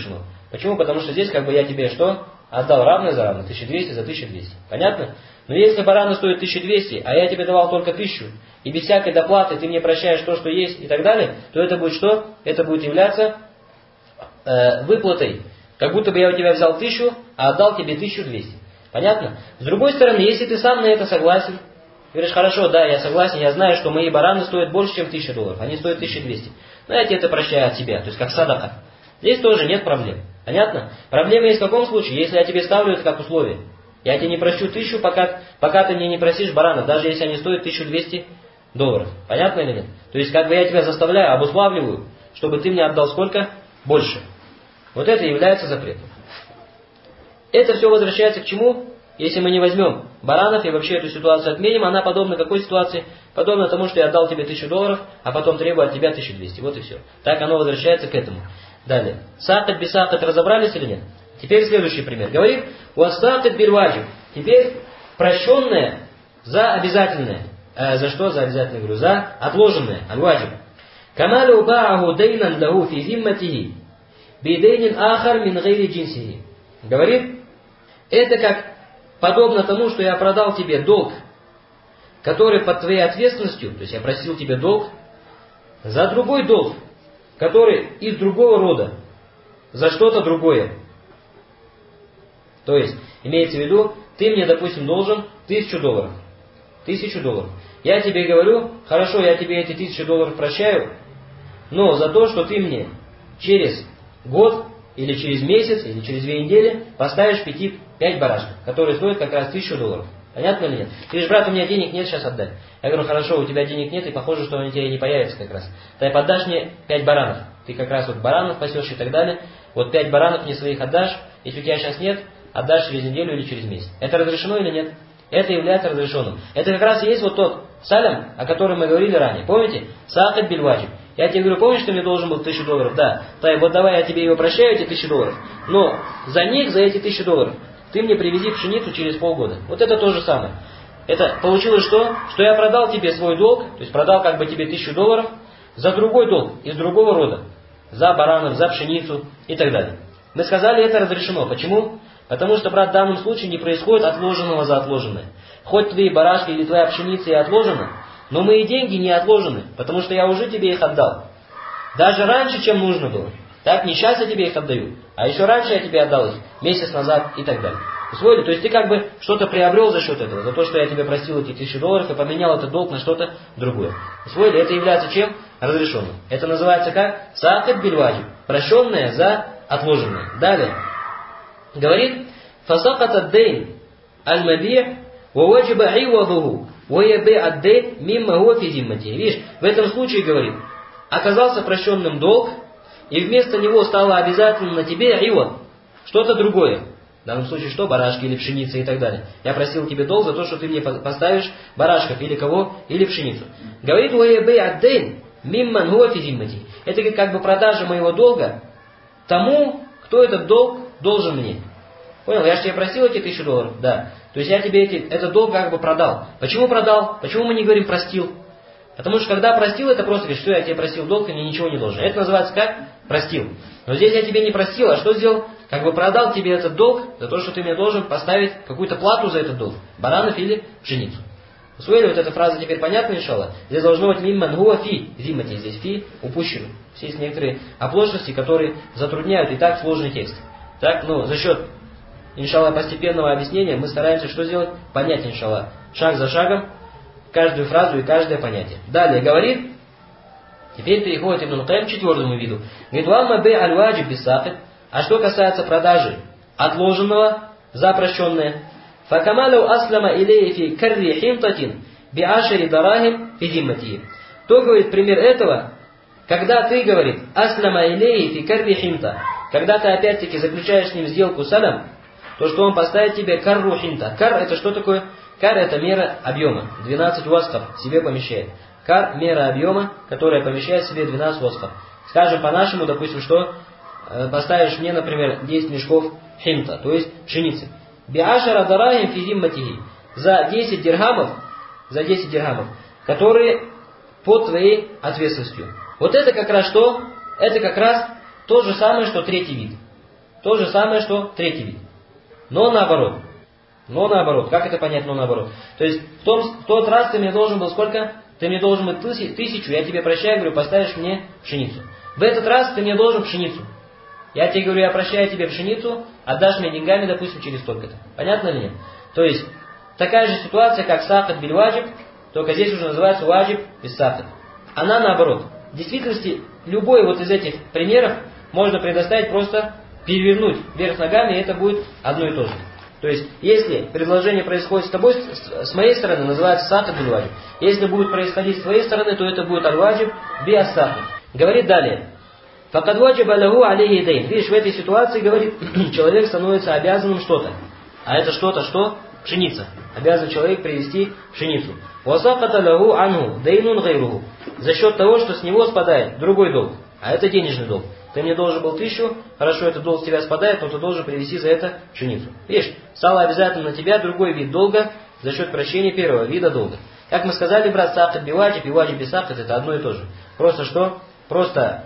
Почему? Потому что здесь как бы я тебе что? Отдал равное за равное, тысяча двести за тысячу двести. Понятно? Но если бараны стоят тысяча двести, а я тебе давал только тысячу, и без всякой доплаты ты мне прощаешь то, что есть и так далее, то это будет что? Это будет являться э, выплатой. Как будто бы я у тебя взял тысячу, а отдал тебе тысячу двести. Понятно? С другой стороны, если ты сам на это согласен, говоришь, хорошо, да, я согласен, я знаю, что мои бараны стоят больше, чем тысяча долларов, они стоят тысяча двести. Но я тебе это прощаю от себя, то есть как садака. Здесь тоже нет проблем. Понятно? Проблема есть в каком случае? Если я тебе ставлю это как условие. Я тебе не прощу тысячу, пока, пока ты мне не просишь баранов, даже если они стоят тысячу двести долларов. Понятно или нет? То есть как бы я тебя заставляю, обуславливаю, чтобы ты мне отдал сколько? Больше. Вот это является запретом. Это все возвращается к чему? Если мы не возьмем баранов и вообще эту ситуацию отменим, она подобна какой ситуации? Подобно тому, что я отдал тебе тысячу долларов, а потом требую от тебя тысячу двести. Вот и все. Так оно возвращается к этому. Далее. Сакат бисакат разобрались или нет? Теперь следующий пример. Говорит, уастакат бирваджиб. Теперь прощенное за обязательное. Э, за что за обязательное? Говорю, за отложенное. Аль-ваджиб. Камалу ба'аху дейнан лаху фи зимматихи. Бидейнин ахар мин гайри джинсихи. Говорит, это как подобно тому, что я продал тебе долг, который под твоей ответственностью, то есть я просил тебе долг, за другой долг, который из другого рода, за что-то другое. То есть, имеется в виду, ты мне, допустим, должен тысячу долларов. Тысячу долларов. Я тебе говорю, хорошо, я тебе эти тысячу долларов прощаю, но за то, что ты мне через год, или через месяц, или через две недели поставишь пяти, пять барашков, которые стоят как раз тысячу долларов. Понятно или нет? Ты говоришь, брат, у меня денег нет, сейчас отдай. Я говорю, хорошо, у тебя денег нет, и похоже, что они тебе не появятся как раз. Ты подашь мне пять баранов. Ты как раз вот баранов пасешь и так далее. Вот пять баранов мне своих отдашь. Если у тебя сейчас нет, отдашь через неделю или через месяц. Это разрешено или нет? Это является разрешенным. Это как раз и есть вот тот салям, о котором мы говорили ранее. Помните? Сакат бильваджиб. Я тебе говорю, помнишь, что мне должен был тысячу долларов? Да. Так, вот давай я тебе его прощаю, эти тысячу долларов. Но за них, за эти тысячу долларов, ты мне привези пшеницу через полгода. Вот это то же самое. Это получилось что? Что я продал тебе свой долг, то есть продал как бы тебе тысячу долларов, за другой долг, из другого рода. За баранов, за пшеницу и так далее. Мы сказали, это разрешено. Почему? Потому что, брат, в данном случае не происходит отложенного за отложенное. Хоть твои барашки или твоя пшеница и отложена, но мои деньги не отложены, потому что я уже тебе их отдал. Даже раньше, чем нужно было. Так, не сейчас я тебе их отдаю, а еще раньше я тебе отдал их, месяц назад и так далее. Усвоили? То есть ты как бы что-то приобрел за счет этого, за то, что я тебе просил эти тысячи долларов и поменял этот долг на что-то другое. Усвоили? Это является чем? Разрешенным. Это называется как? Сакат бильваджиб. Прощенное за отложенное. Далее. Говорит, фасакат ад-дейн аль-маби' ва ваджиба айвадуху ва яби ад-дейн мимма хуа фи зиммати. Видишь, в этом случае, говорит, оказался прощенным долг, и вместо него стало обязательным на тебе айвад, что-то другое. В данном случае что? Барашки или пшеница и так далее. Я просил тебе долг за то, что ты мне поставишь барашков или кого, или пшеницу. Говорит, ва яби ад-дейн мимман хуа фи зиммати. Это как бы продажа моего долга тому, кто этот долг должен мне. Понял? Я же тебе просил эти тысячу долларов. Да. То есть я тебе эти, этот долг как бы продал. Почему продал? Почему мы не говорим простил? Потому что когда простил, это просто говорит, что я тебе просил долг, и мне ничего не должен. Это называется как? Простил. Но здесь я тебе не простил, а что сделал? Как бы продал тебе этот долг за то, что ты мне должен поставить какую-то плату за этот долг. Баранов или пшеницу. Усвоили, вот эта фраза теперь понятна, иншаллах? Здесь должно быть мимман хуа фи. Зиммати, здесь фи упущено. Все есть некоторые оплошности, которые затрудняют и так сложный текст. Так, ну, за счет, иншаллах, постепенного объяснения мы стараемся что сделать? Понять, иншаллах, шаг за шагом, каждую фразу и каждое понятие. Далее говорит, теперь переходит Ибн Кайм к четвертому виду. Говорит, вамма бей аль-ваджиб бисакат. А что касается продажи отложенного за прощенное, факамалу аслама илей фи карри химтатин би ашари дарахим фи зиммати. То, говорит, пример этого, когда ты, говорит, аслама илей фи карри химта, когда ты опять-таки заключаешь с ним сделку салям, то что он поставит тебе карру хинта. Кар это что такое? Кар это мера объема. двенадцать восков себе помещает. Кар мера объема, которая помещает в себе двенадцать восков. Скажем по-нашему, допустим, что поставишь мне, например, десять мешков хинта, то есть пшеницы. Биашара дарахим фи зимматихи. За десять дирхамов, за десять дирхамов, которые под твоей ответственностью. Вот это как раз что? Это как раз то же самое, что третий вид. То же самое, что третий вид. Но наоборот. Но наоборот. Как это понять, но наоборот? То есть в, том, в тот раз ты мне должен был сколько? Ты мне должен был тысячу, я тебе прощаю, говорю, поставишь мне пшеницу. В этот раз ты мне должен пшеницу. Я тебе говорю, я прощаю тебе пшеницу, отдашь мне деньгами, допустим, через столько-то. Понятно ли нет? То есть такая же ситуация, как сахат биль ваджиб, только здесь уже называется ваджиб без сахат. Она наоборот. В действительности любой вот из этих примеров можно предоставить, просто перевернуть вверх ногами, и это будет одно и то же. То есть, если предложение происходит с тобой, с моей стороны, называется сахат биль ваджиб. Если будет происходить с твоей стороны, то это будет аль-ваджиб би ас-сахат. Говорит далее. Факад ваджиба лаху алейхи дейн. Видишь, в этой ситуации, говорит, человек становится обязанным что-то. А это что-то что? Пшеница. Обязан человек привезти пшеницу. Васаката лаху анху дейнун гайруху. За счет того, что с него спадает другой долг. А это денежный долг. Ты мне должен был тысячу, хорошо, этот долг с тебя спадает, но ты должен привезти за это пшеницу. Видишь, стало обязательно на тебя другой вид долга за счет прощения первого вида долга. Как мы сказали, брат, сахат би ваджиб и ваджиб без сахат, это одно и то же. Просто что? Просто,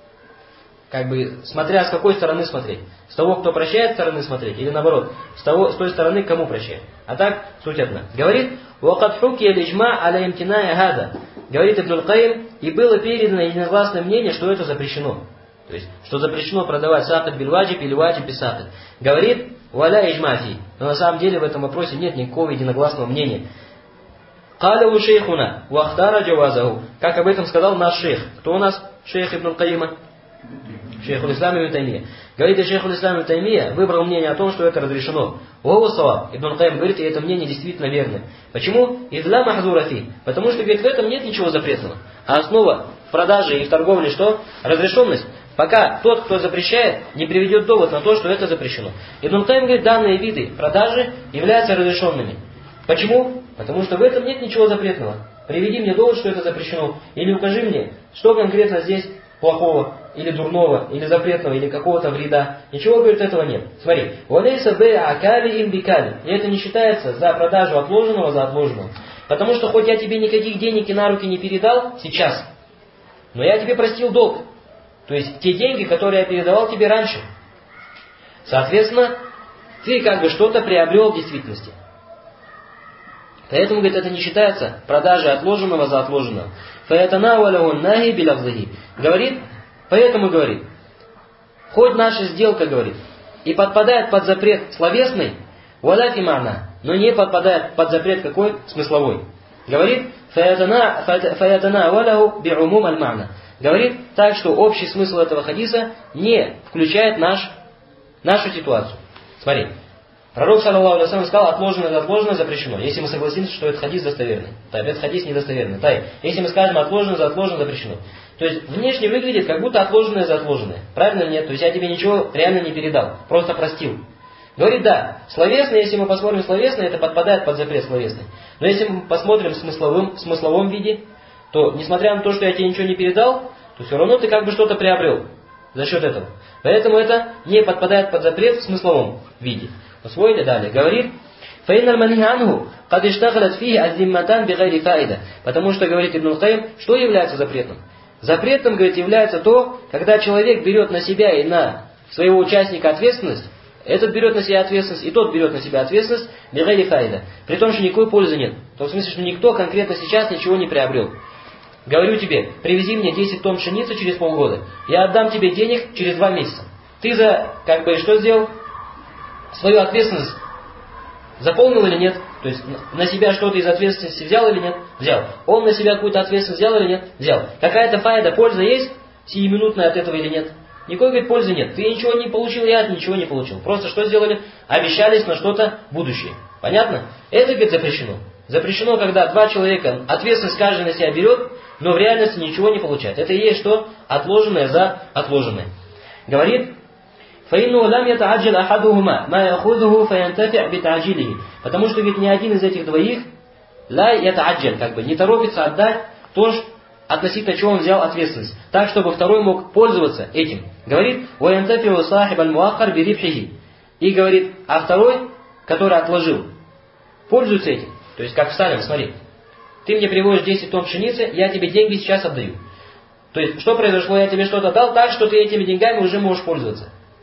как бы, смотря с какой стороны смотреть. С того, кто прощает, стороны смотреть, или наоборот, с, того, с той стороны, кому прощает. А так, суть одна. Говорит, «Вакад хуки аль-иджма аля имтиная гада». Говорит Ибн аль-Каим, и было передано единогласное мнение, что это запрещено. То есть, что запрещено продавать сахат биль ваджиб или ваджиб без сахат. Говорит, «Валя иджмафи». Но на самом деле в этом вопросе нет никакого единогласного мнения. «Каляву шейхуна, вахтара джавазаху». Как об этом сказал наш шейх. Кто у нас шейх Ибн аль-Каима? Шейх аль-Ислам ибн Таймия. Говорит, и шейх аль-Ислам ибн Таймия выбрал мнение о том, что это разрешено. Ваху саваб. Ибн аль-Каим говорит, и это мнение действительно верное. Почему? Идла махзура фи. Потому что, говорит, в этом нет ничего запретного. А основа в продаже и в торговле что? Разрешенность. Пока тот, кто запрещает, не приведет довод на то, что это запрещено. Ибн аль-Каим говорит, данные виды продажи являются разрешенными. Почему? Потому что в этом нет ничего запретного. Приведи мне довод, что это запрещено. Или укажи мне, что конкретно здесь плохого, или дурного, или запретного, или какого-то вреда. Ничего, говорит, этого нет. Смотри. «Валейса бэй'a акали им бикали». И это не считается за продажу отложенного за отложенного. Потому что хоть я тебе никаких денег и на руки не передал сейчас, но я тебе простил долг. То есть те деньги, которые я передавал тебе раньше. Соответственно, ты как бы что-то приобрел в действительности. Поэтому, говорит, это не считается продажей отложенного за отложенного. Говорит, поэтому говорит, хоть наша сделка, говорит, и подпадает под запрет словесный, валяфи мана, но не подпадает под запрет какой? Смысловой. Говорит, фаятана валяху би'умум аль-мана. Говорит так, что общий смысл этого хадиса не включает наш, нашу ситуацию. Смотри. Пророк, саллаллаху алейхи ва саллям, сказал, отложенное за отложенное запрещено. Если мы согласимся, что этот хадис достоверный. То этот хадис недостоверный. Тай. Если мы скажем, отложенное за отложенное запрещено. То есть, внешне выглядит, как будто отложенное за отложенное. Правильно или нет? То есть, я тебе ничего реально не передал. Просто простил. Говорит, да, словесно, если мы посмотрим словесно, это подпадает под запрет словесный. Но если мы посмотрим в смысловом, в смысловом виде, то, несмотря на то, что я тебе ничего не передал, то все равно ты как бы что-то приобрел за счет этого. Поэтому это не подпадает под запрет в смысловом виде. Усвоили далее. Говорит, потому что, говорит Ибн аль-Каим, что является запретным? Запретным, говорит, является то, когда человек берет на себя и на своего участника ответственность, этот берет на себя ответственность, и тот берет на себя ответственность, при том, что никакой пользы нет. В том смысле, что никто конкретно сейчас ничего не приобрел. Говорю тебе, привези мне десять тонн пшеницы через полгода, я отдам тебе денег через два месяца. Ты за, как бы, что сделал? Свою ответственность заполнил или нет? То есть на себя что-то из ответственности взял или нет? Взял. Он на себя какую-то ответственность взял или нет? Взял. Какая-то файда, польза есть сиюминутная от этого или нет? Никакой, говорит, пользы нет. Ты ничего не получил, я ничего не получил. Просто что сделали? Обещались на что-то будущее. Понятно? Это, говорит, запрещено. Запрещено, когда два человека ответственность каждый на себя берет, но в реальности ничего не получает. Это и есть что? Отложенное за отложенное. Говорит, فإنه لم يتعجل أحدهما ما يأخذه فينتفع بتعجيله. Потому что ведь ни один из этих двоих لا يتعجل, как бы не торопится отдать то, относительно чего он взял ответственность, так, чтобы второй мог пользоваться этим. Говорит, وينتفع صاحب المؤخر بربحه. И говорит, а второй, который отложил, пользуется этим. То есть, как в Салем, смотри, ты мне привозишь десять тонн пшеницы, я тебе деньги сейчас отдаю. То есть, что произошло? Я тебе что-то дал так, что ты этими деньгами уже можешь пользоваться.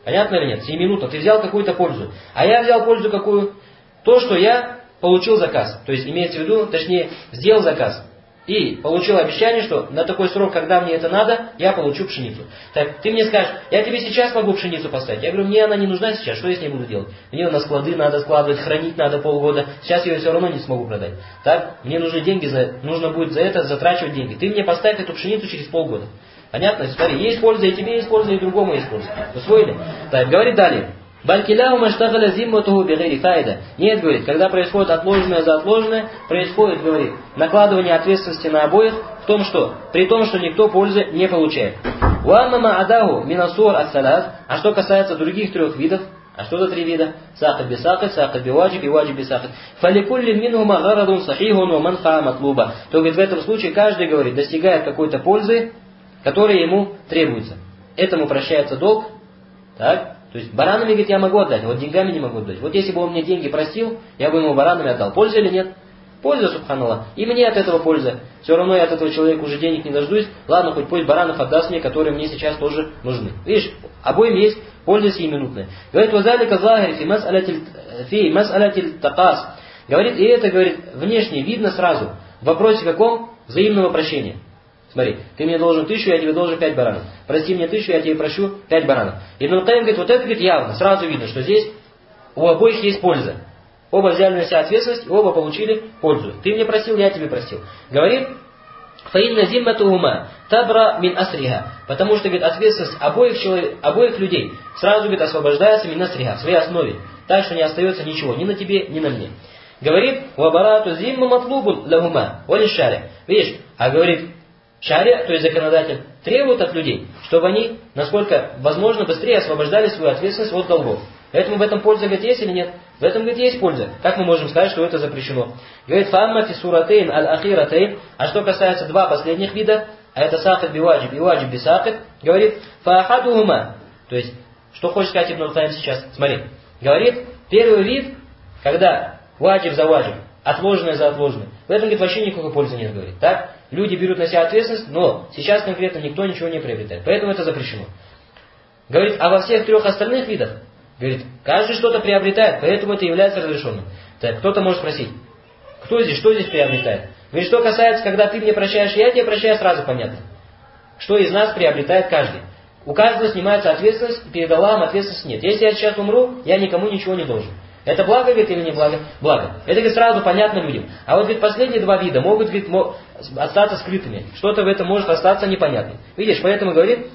Понятно или нет? Сиюминутно. Ты взял какую-то пользу. А я взял пользу какую? То, что я получил заказ. То есть имеется в виду, точнее, сделал заказ. И получил обещание, что на такой срок, когда мне это надо, я получу пшеницу. Так, ты мне скажешь, я тебе сейчас могу пшеницу поставить. Я говорю, мне она не нужна сейчас, что я с ней буду делать? Мне на склады надо складывать, хранить надо полгода. Сейчас я ее все равно не смогу продать. Так, мне нужны деньги, за, нужно будет за это затрачивать деньги. Ты мне поставь эту пшеницу через полгода. Понятно? Смотри, есть польза и тебе есть польза, и другому есть польза. Усвоили? Так, говорит далее. Балькиляу маштагаля зимматуху бигайри файда. Нет, говорит, когда происходит отложенное за отложенное, происходит, говорит, накладывание ответственности на обоих в том, что, при том, что никто пользы не получает. Уамма адаху минасур ас-салат. А что касается других трех видов, а что за три вида? Сахат бисахат, сахат биваджиб и ваджиб бисахат. Фаликулли минхума гарадун сахихун ва манфаа матлуба. То говорит, в этом случае каждый, говорит, достигает какой-то пользы, которая ему требуется. Этому прощается долг, так? То есть баранами, говорит, я могу отдать, а вот деньгами не могу отдать. Вот если бы он мне деньги простил, я бы ему баранами отдал. Польза или нет? Польза, субханаллах. И мне от этого польза. Все равно я от этого человека уже денег не дождусь. Ладно, хоть пусть баранов отдаст мне, которые мне сейчас тоже нужны. Видишь, обоим есть польза сиюминутная. Говорит, вазалика захир фи мас'алятиль такас. Говорит, и это, говорит, внешне видно сразу. В вопросе каком? Взаимного прощения. Смотри, ты мне должен тысячу, я тебе должен пять баранов. Прости мне тысячу, я тебе прощу пять баранов. Ибн Аль-Каим говорит, вот это, говорит, явно, сразу видно, что здесь у обоих есть польза. Оба взяли на себя ответственность, и оба получили пользу. Ты мне простил, я тебе простил. Говорит, фаинна зимматугума табра мин асриха. Потому что, говорит, ответственность обоих, человек, обоих людей сразу, говорит, освобождается мин асриха, в своей основе. Так что не остается ничего, ни на тебе, ни на мне. Говорит, вабарату зимма матлубун лагума, вали шаря. Видишь, а говорит, шария, то есть законодатель, требует от людей, чтобы они, насколько возможно, быстрее освобождали свою ответственность от долгов. Поэтому в этом польза, говорит, есть или нет? В этом, говорит, есть польза. Как мы можем сказать, что это запрещено? Говорит, фамма фисуратейн аль-ахиратейн. А что касается два последних вида, а это сахат биваджиб и ваджиб бисахат, говорит, фаахадума. То есть, что хочет сказать Ибн Аль-Каим сейчас? Смотри. Говорит, первый вид, когда ваджиб за ваджиб, отложенное за отложенное. В этом, говорит, вообще никакой пользы нет, говорит. Так? Люди берут на себя ответственность, но сейчас конкретно никто ничего не приобретает. Поэтому это запрещено. Говорит, а во всех трех остальных видах, говорит, каждый что-то приобретает, поэтому это является разрешенным. Так, кто-то может спросить, кто здесь, что здесь приобретает? Говорит, что касается, когда ты мне прощаешь, я тебе прощаю, сразу понятно. Что из нас приобретает каждый. У каждого снимается ответственность, перед Аллахом ответственности нет. Если я сейчас умру, я никому ничего не должен. Это благо, говорит, или не благо? Благо. Это, говорит, сразу понятно людям. А вот, говорит, последние два вида могут, говорит, остаться скрытыми. Что-то в этом может остаться непонятным. Видишь, поэтому говорит,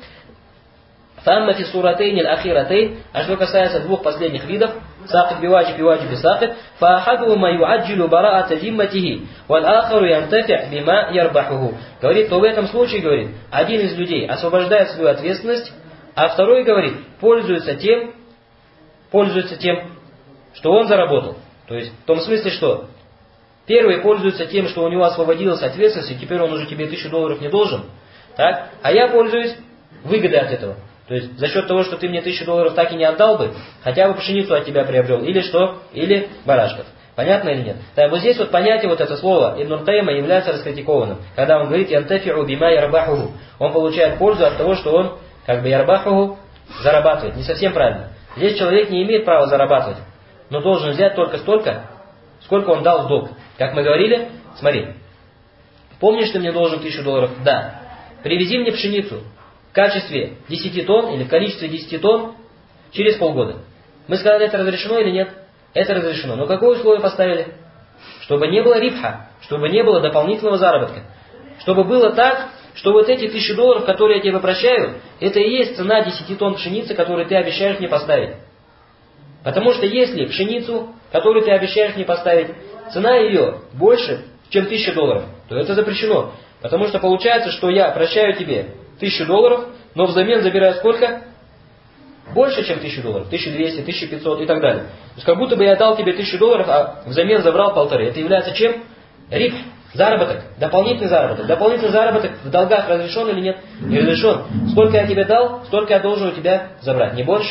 фамма фи суратейн аль-ахиратейн. А что касается двух последних видов, сахат биваджиб и ваджиб бисахат, фаахадума юаджилу бараата зимматихи, валь ахару янтафи бима ярбахуху. Говорит, то в этом случае, говорит, один из людей освобождает свою ответственность, а второй, говорит, пользуется тем, пользуется тем, что он заработал. То есть, в том смысле, что первый пользуется тем, что у него освободилась ответственность, и теперь он уже тебе тысячу долларов не должен. Так? А я пользуюсь выгодой от этого. То есть, за счет того, что ты мне тысячу долларов так и не отдал бы, хотя бы пшеницу от тебя приобрел. Или что? Или барашков. Понятно или нет? Так, вот здесь вот понятие, вот это слово Ибн Аль-Каима является раскритикованным. Когда он говорит «Янтафи'у бима ярбахуху». Он получает пользу от того, что он, как бы ярбахуху, зарабатывает. Не совсем правильно. Здесь человек не имеет права зарабатывать, но должен взять только столько, сколько он дал в долг. Как мы говорили, смотри, помнишь, ты мне должен тысячу долларов? Да. Привези мне пшеницу в качестве десяти тонн или в количестве десяти тонн через полгода. Мы сказали, это разрешено или нет? Это разрешено. Но какое условие поставили? Чтобы не было рибха, чтобы не было дополнительного заработка. Чтобы было так, что вот эти тысячи долларов, которые я тебе прощаю, это и есть цена десяти тонн пшеницы, которую ты обещаешь мне поставить. Потому что если пшеницу, которую ты обещаешь мне поставить, цена ее больше, чем тысяча долларов, то это запрещено. Потому что получается, что я прощаю тебе тысячу долларов, но взамен забираю сколько? Больше, чем тысячу долларов. тысяча двести, тысяча пятьсот и так далее. То есть как будто бы я дал тебе тысячу долларов, а взамен забрал полторы. Это является чем? Риб. Заработок. Дополнительный заработок. Дополнительный заработок в долгах разрешен или нет? Не разрешен. Сколько я тебе дал, столько я должен у тебя забрать. Не больше,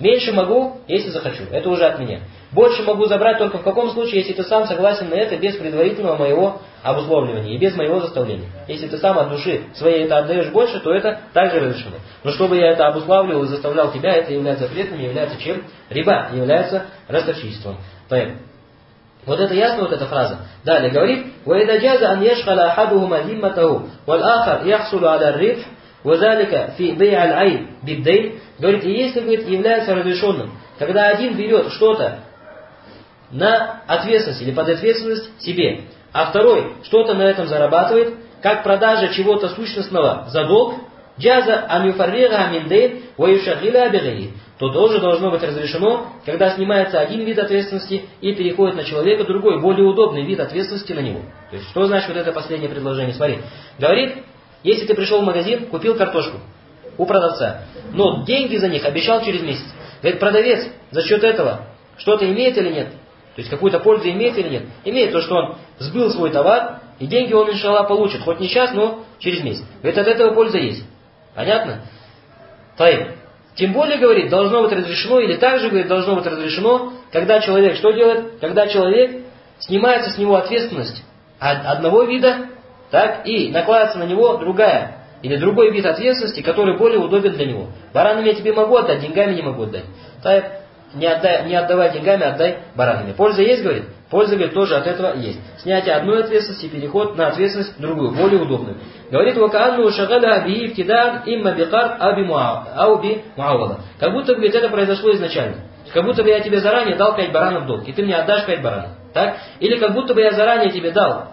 Меньше могу, если захочу. Это уже от меня. Больше могу забрать только в каком случае, если ты сам согласен на это без предварительного моего обусловливания и без моего заставления. Если ты сам от души своей это отдаешь больше, то это также разрешено. Но чтобы я это обуславливал и заставлял тебя, это является запретом, является чем? Риба, является ростовщичеством. Поэтому. Вот это ясно, вот эта фраза. Далее говорит: وَإِذَا جَازَ أَنْ يَشْغَلَ أَحَدُهُمَا ذِمَّتَهُ وَالْآخَرْ يَحْصُلُ عَلَى الرِّبْحِ وَذَلِكَ فِي بَيْعِ الْعَيْنِ بِالدَّيْنِ. Говорит, и если, говорит, является разрешенным, когда один берет что-то на ответственность или под ответственность себе, а второй что-то на этом зарабатывает, как продажа чего-то сущностного за долг, джаза ан юфаррига мин дейн ва юшагиля бигайри, то тоже должно быть разрешено, когда снимается один вид ответственности и переходит на человека другой, более удобный вид ответственности на него. То есть, что значит вот это последнее предложение? Смотри, говорит, если ты пришел в магазин, купил картошку у продавца, но деньги за них обещал через месяц. Говорит, продавец за счет этого что-то имеет или нет? То есть какую-то пользу имеет или нет? Имеет то, что он сбыл свой товар, и деньги он, иншаллах, получит. Хоть не сейчас, но через месяц. Говорит, от этого польза есть. Понятно? Таим. Тем более, говорит, должно быть разрешено, или также, говорит, должно быть разрешено, когда человек что делает? Когда человек снимается с него ответственность от одного вида, так, и накладывается на него другая, или другой вид ответственности, который более удобен для него. Баранами я тебе могу отдать, деньгами не могу отдать. Таим. Не, отдай, не отдавай деньгами, отдай баранами. Польза есть, говорит? Польза, говорит, тоже от этого есть. Снятие одной ответственности, переход на ответственность другую, более удобную. Говорит, вакаанну шагаля би ифтидан имма бикар ау би муаввада. Как будто, говорит, это произошло изначально. Как будто бы я тебе заранее дал пять баранов в долг, и ты мне отдашь пять баранов. Так? Или как будто бы я заранее тебе дал,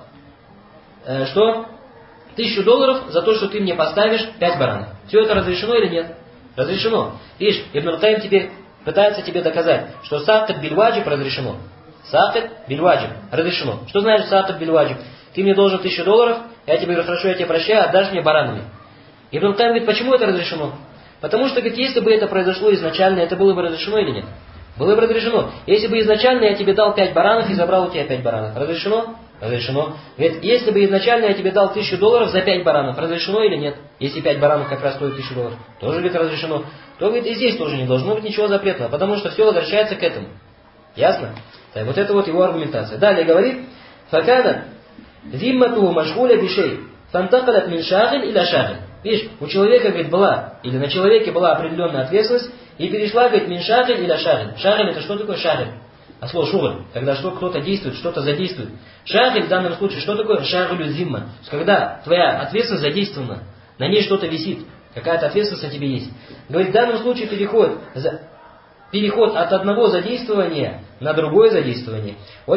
э, что? Тысячу долларов за то, что ты мне поставишь пять баранов. Все это разрешено или нет? Разрешено. Видишь, Ибн Ар-Таим теперь пытается тебе доказать, что сакат бильваджиб разрешено. Сакат бильваджиб разрешено. Что значит сакат бильваджиб? Ты мне должен тысячу долларов, я тебе говорю, хорошо, я тебе прощаю, отдашь мне баранами. Ибн Ар-Таим говорит, почему это разрешено? Потому что, говорит, если бы это произошло изначально, это было бы разрешено или нет? Было бы разрешено. Если бы изначально я тебе дал пять баранов и забрал у тебя пять баранов, разрешено? Разрешено. Говорит, если бы изначально я тебе дал тысячу долларов за пять баранов, разрешено или нет? Если пять баранов как раз стоит тысячу долларов, тоже, говорит, разрешено. То, говорит, и здесь тоже не должно быть ничего запретного, потому что все возвращается к этому. Ясно? Так, вот это вот его аргументация. Далее говорит, факана зиммату машгуля бишей фантакалят мин шагиль иля шагиль. Видишь, у человека, говорит, была, или на человеке была определенная ответственность, и перешла, говорит, мин шагиль иля шагиль. Шагиль это что такое шагиль? А слово шугаль, когда что, кто-то действует, что-то задействует. Шагиль в данном случае, что такое шагилю зимма? Когда твоя ответственность задействована, на ней что-то висит, какая-то ответственность на тебе есть. Говорит, в данном случае переход, переход от одного задействования на другое задействование.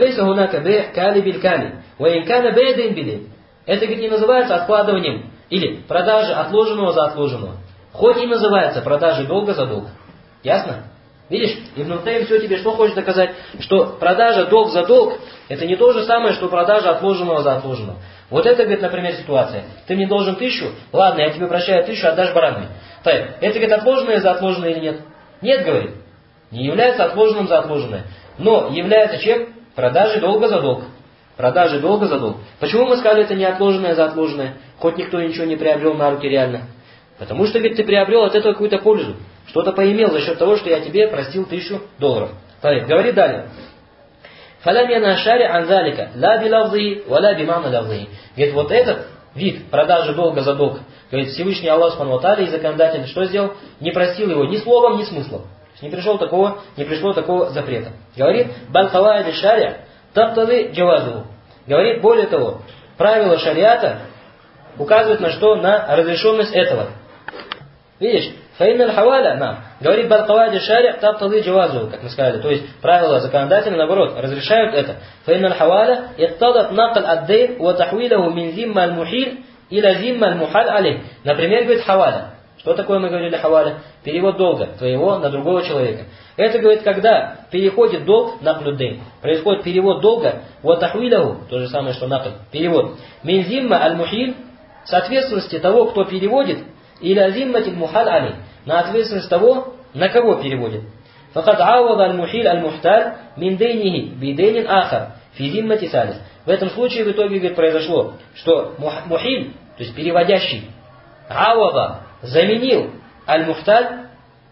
Это, говорит, не называется откладыванием или продажей отложенного за отложенного. Хоть и называется продажей долга за долг. Ясно? Видишь, Ибн Ар-Таим все тебе что хочет доказать? Что продажа долг за долг, это не то же самое, что продажа отложенного за отложенного. Вот это, говорит, например, ситуация. Ты мне должен тысячу, ладно, я тебе прощаю тысячу, отдашь баранами. Так, это, говорит, отложенное за отложенное или нет? Нет, говорит. Не является отложенным за отложенное. Но является чем? Продажей долга за долг. Продажей долга за долг. Почему мы сказали, это не отложенное за отложенное? Хоть никто ничего не приобрел на руки реально. Потому что, говорит, ты приобрел от этого какую-то пользу. Что-то поимел за счет того, что я тебе простил тысячу долларов. Так, говорит далее. Фалямьяна шари анзалика ла билавзии валя бимана лавзии. Говорит, вот этот вид продажи долга за долг, говорит, Всевышний Аллах Субхану ва Тааля и законодатель что сделал? Не простил его ни словом, ни смыслом. Не пришло такого, не пришло такого запрета. Говорит, балхавайди шари таптады джавазу. Говорит, более того, правила шариата указывают на что? На разрешенность этого. Видишь? Фаинналь хаваля нам. Говорит, балхавайди шари таптады джавазу, как мы сказали. То есть правила законодателя, наоборот, разрешают это. Фаинналь хаваля иқтадат накл аддейн ва тахвилаху мин зимма аль-мухиль иля зимма аль-мухаль алейх. Например, говорит, хаваля. Что такое, мы говорили, хаваля? Перевод долга твоего на другого человека. Это, говорит, когда переходит долг на клюдейн, происходит перевод долга, вот тахвилаху, то же самое, что накль, перевод. Мин зимма аль-мухиль, с ответственности того, кто переводит, или азимматиль мухаль алей, на ответственность того, на кого переводит. Факад ауада аль-мухиль аль-мухталь мин дейнихи бидейнин ахар, фи зиммати салис. В этом случае в итоге, говорит, произошло, что мухиль, то есть переводящий, ауада, заменил аль-мухталь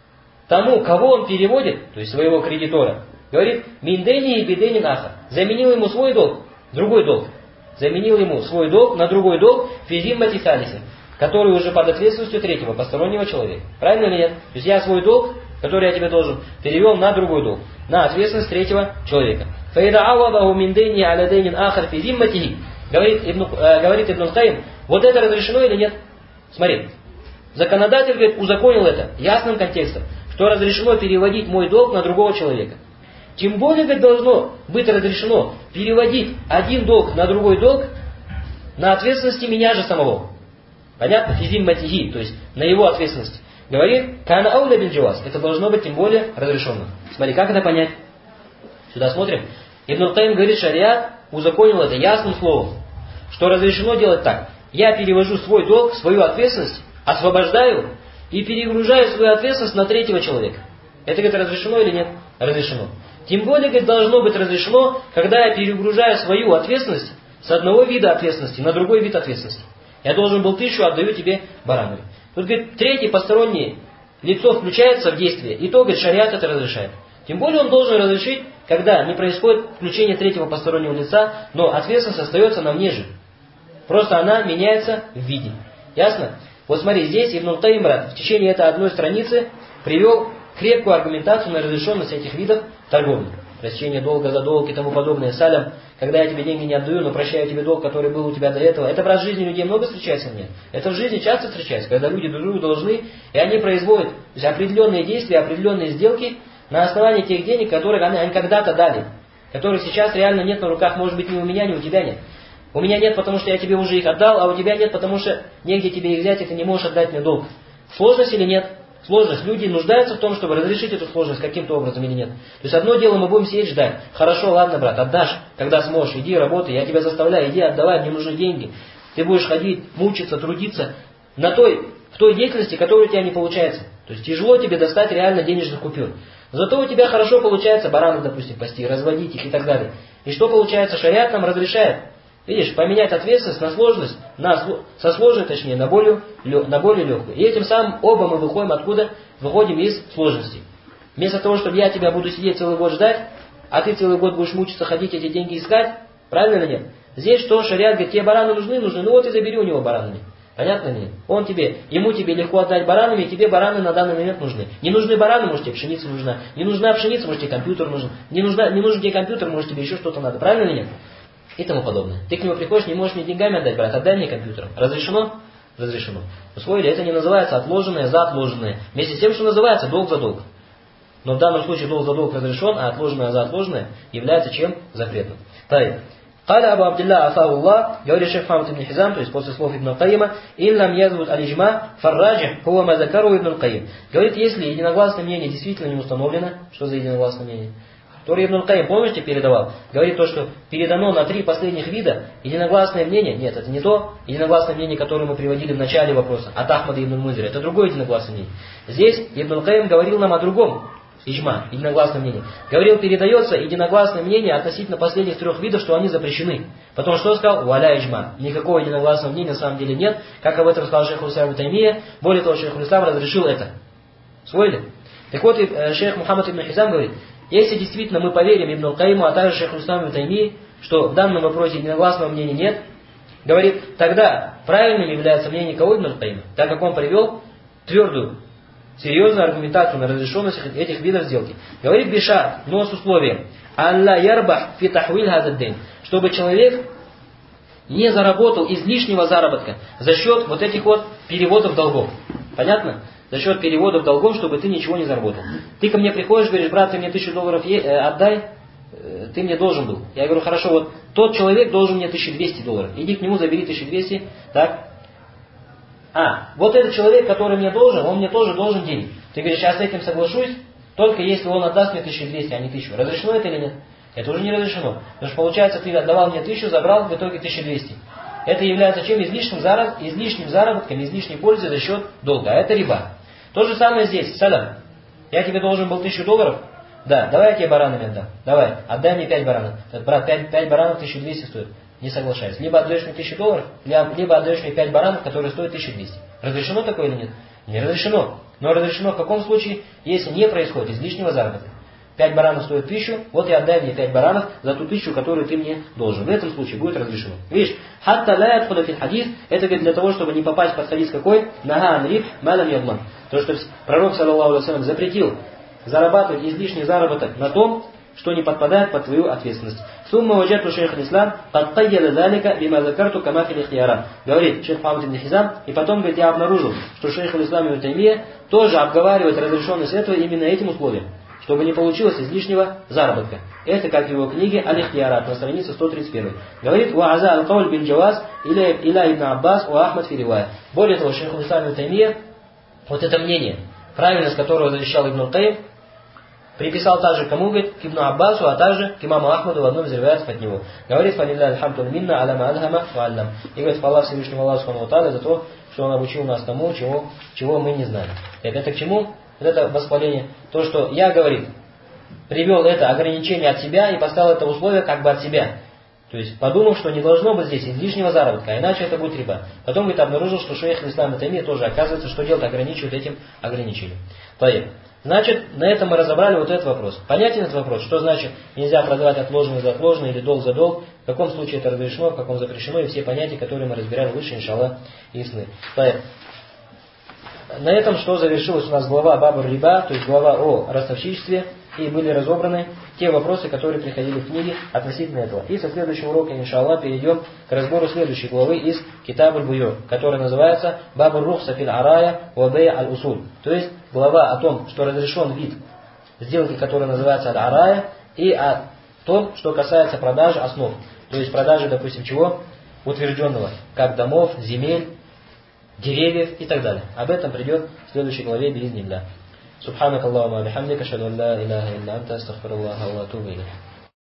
тому, кого он переводит, то есть своего кредитора, говорит, миндени и бедени нахар. Заменил ему свой долг, другой долг. Заменил ему свой долг на другой долг физиммати салиси, который уже под ответственностью третьего, постороннего человека. Правильно или нет? То есть я свой долг, который я тебе должен, перевел на другой долг, на ответственность третьего человека. Фаида авадаху миндени аля дейнин ахар физимматихи. Говорит Ибн, э, говорит Ибн Каим, вот это разрешено или нет? Смотри, законодатель, говорит, узаконил это ясным контекстом, что разрешено переводить мой долг на другого человека. Тем более, говорит, должно быть разрешено переводить один долг на другой долг на ответственности меня же самого. Понятно? Физим матихи, то есть на его ответственности. Говорит, кана ауля бин джаваз. Это должно быть тем более разрешено. Смотри, как это понять? Сюда смотрим. Ибн Каим говорит, шариат узаконил это ясным словом, что разрешено делать так. Я перевожу свой долг, свою ответственность, освобождаю и перегружаю свою ответственность на третьего человека. Это, говорит, разрешено или нет? Разрешено. Тем более, говорит, должно быть разрешено, когда я перегружаю свою ответственность с одного вида ответственности на другой вид ответственности. Я должен был тысячу, отдаю тебе баранами. Тут, говорит, третье постороннее лицо включается в действие, и то, говорит, шариат это разрешает. Тем более он должен разрешить, когда не происходит включение третьего постороннего лица, но ответственность остается на мне же. Просто она меняется в виде. Ясно? Вот смотри, здесь Ибн Каим в течение этой одной страницы привел крепкую аргументацию на разрешенность этих видов торговли. Прощение долга за долг и тому подобное. Салям, когда я тебе деньги не отдаю, но прощаю тебе долг, который был у тебя до этого. Это в раз в жизни людей много встречается мне. Это в жизни часто встречается, когда люди друг другу должны, и они производят определенные действия, определенные сделки на основании тех денег, которые они, они когда-то дали. Которые сейчас реально нет на руках, может быть, ни у меня, ни у тебя нет. У меня нет, потому что я тебе уже их отдал, а у тебя нет, потому что негде тебе их взять, и ты не можешь отдать мне долг. Сложность или нет? Сложность. Люди нуждаются в том, чтобы разрешить эту сложность каким-то образом или нет. То есть одно дело мы будем сидеть ждать. Хорошо, ладно, брат, отдашь, когда сможешь, иди работай, я тебя заставляю, иди отдавай, мне нужны деньги. Ты будешь ходить, мучиться, трудиться на той, в той деятельности, которая у тебя не получается. То есть тяжело тебе достать реально денежных купюр. Зато у тебя хорошо получается баранов, допустим, пасти, разводить их и так далее. И что получается? Шариат нам разрешает. Видишь, поменять ответственность на сложность, на, со сложной, точнее, на более, на более легкую. И этим самым оба мы выходим откуда? Выходим из сложности. Вместо того, чтобы я тебя буду сидеть целый год ждать, а ты целый год будешь мучиться, ходить эти деньги искать, правильно или нет? Здесь что? Шариат говорит, тебе бараны нужны, нужны, ну вот и забери у него баранами. Понятно ли? Он тебе, ему тебе легко отдать баранами, и тебе бараны на данный момент нужны. Не нужны бараны, может тебе пшеница нужна. Не нужна пшеница, может тебе компьютер нужен. Не, нужна, не нужен тебе компьютер, может тебе еще что-то надо. Правильно или нет? И тому подобное. Ты к нему приходишь, не можешь мне деньгами отдать, брат, отдай мне компьютер. Разрешено? Разрешено. Усвоили? Это не называется отложенное за отложенное. Вместе с тем, что называется долг за долг. Но в данном случае долг за долг разрешен, а отложенное за отложенное является чем? Запретным. Таи. Каля Абу Абдилла Афауллах, говорит шейх Мухаммад ибн Хизам, то есть после слов Ибн Каима, «Иллам язвут аль-иджма фарраджи хуа мазакару Ибн Каим». Говорит, если единогласное мнение действительно не установлено, что за единогласное мнение? Который Ибн Каим, помните, передавал? Говорит то, что передано на три последних вида единогласное мнение. Нет, это не то единогласное мнение, которое мы приводили в начале вопроса, от Ахмада ибн Мунзира. Это другое единогласное мнение. Здесь Ибн Каим говорил нам о другом. Иджма, единогласное мнение. Говорил, передается единогласное мнение относительно последних трех видов, что они запрещены. Потом что сказал? Валя иджма. Никакого единогласного мнения на самом деле нет. Как об этом сказал шейх Ислам ибн Таймия. Более того, шейх Ислам разрешил это. Усвоили? Так вот, шейх Мухаммад ибн Хизам говорит, если действительно мы поверим Ибн Каиму, а также шейху Ислам ибн Таймии, что в данном вопросе единогласного мнения нет, говорит, тогда правильным является мнение кого Ибн Каима, так как он привел твердую, серьезную аргументацию на разрешенность этих видов сделки. Говорит Бишар, но с условием, «Алла ярбах фи тахвиль хазаддин», чтобы человек не заработал излишнего заработка за счет вот этих вот переводов долгов. Понятно? За счет переводов долгов, чтобы ты ничего не заработал. Ты ко мне приходишь, говоришь, брат, ты мне тысячу долларов е- э, отдай, э, ты мне должен был. Я говорю, хорошо, вот тот человек должен мне тысячу двести долларов. Иди к нему, забери тысячу двести, так. А, вот этот человек, который мне должен, он мне тоже должен денег. Ты говоришь, я с этим соглашусь, только если он отдаст мне тысячу двести, а не тысячу. Разрешено это или нет? Это уже не разрешено. Потому что получается, ты отдавал мне тысячу, забрал в итоге тысячу двести. Это является чем? Излишним, зараб... излишним заработком, излишней пользой за счет долга. А это риба. То же самое здесь. Салям, я тебе должен был тысячу долларов. Да, давай я тебе баранами отдам. Давай, отдай мне пять баранов. Брат, пять, пять баранов тысячу двести стоит. Не соглашаюсь. Либо отдаешь мне тысячу долларов, либо отдаешь мне пять баранов, которые стоят тысячу двести. Разрешено такое или нет? Не разрешено. Но разрешено в каком случае? Если не происходит излишнего заработка. Пять баранов стоят тысячу, вот и отдай мне пять баранов за ту тысячу, которую ты мне должен. В этом случае будет разрешено. Видишь, хатта ла ядхуля фил хадис, это говорит для того, чтобы не попасть под хадис какой? Нага ан риб малам ядлам. То, что пророк, саллаллаху алейхи ва саллям, запретил зарабатывать излишний заработок на том, что не подпадает под твою ответственность. Сумма ваджату шейх аль-Ислам, кад кайяда залика бима закарту кама фил ихтиярат. Говорит шейх Мухаммад ибн Хизам, и потом, говорит, я обнаружил, что шейх аль-Ислам ибн Таймия тоже обговаривает разрешенность этого именно этим условием, чтобы не получилось излишнего заработка. Это как в его книге Аль-Ихтиярат на странице сто тридцать один. Говорит, «Ва'аза аль-кауль бин джаваз иля ибн Аббас ва Ахмад фи ривая». Более того, шейх аль-Ислам ибн Таймия, вот это мнение, правильность которого защищал Ибн Кайим, приписал также кому, говорит, к Ибн Аббасу, а также к имаму Ахмаду в одном из риваятов от него. Говорит, «Фалилля аль-хамду минна аляма алхама ва аллам». И говорит, хвала Всевышнему Аллаху субхану ва тааля за то, что он обучил нас тому, чего, чего мы не знали. Это, это к чему? Вот это восхваление. То, что я, говорит, привел это ограничение от себя и поставил это условие как бы от себя. То есть подумал, что не должно быть здесь излишнего заработка, а иначе это будет риба. Потом, говорит, обнаружил, что шейх ислам ибн Таймия тоже, оказывается, что делать, ограничивает этим ограничением. Поэтому, значит, на этом мы разобрали вот этот вопрос. Понятен этот вопрос, что значит нельзя продавать отложенное за отложенное или долг за долг, в каком случае это разрешено, в каком запрещено, и все понятия, которые мы разбирали выше, иншаллах, ясны. Поэтому, на этом что завершилась у нас глава Бабур Риба, то есть глава о ростовщичестве, и были разобраны те вопросы, которые приходили в книге относительно этого. И со следующего урока, иншаллах, перейдем к разбору следующей главы из Китабуль Буйо, которая называется Бабур Рухса фил Арая ва Бей аль Усуль. То есть глава о том, что разрешен вид сделки, которая называется Аль-Арая, и о том, что касается продажи основ. То есть продажи, допустим, чего? Утвержденного, как домов, земель, деревьев и так далее. Об этом придет в следующей главе биизниллях. Субханак Аллахумма бихамдика, ашхаду ан ла иляха илля анта, астагфируллаха ва атубу илейх.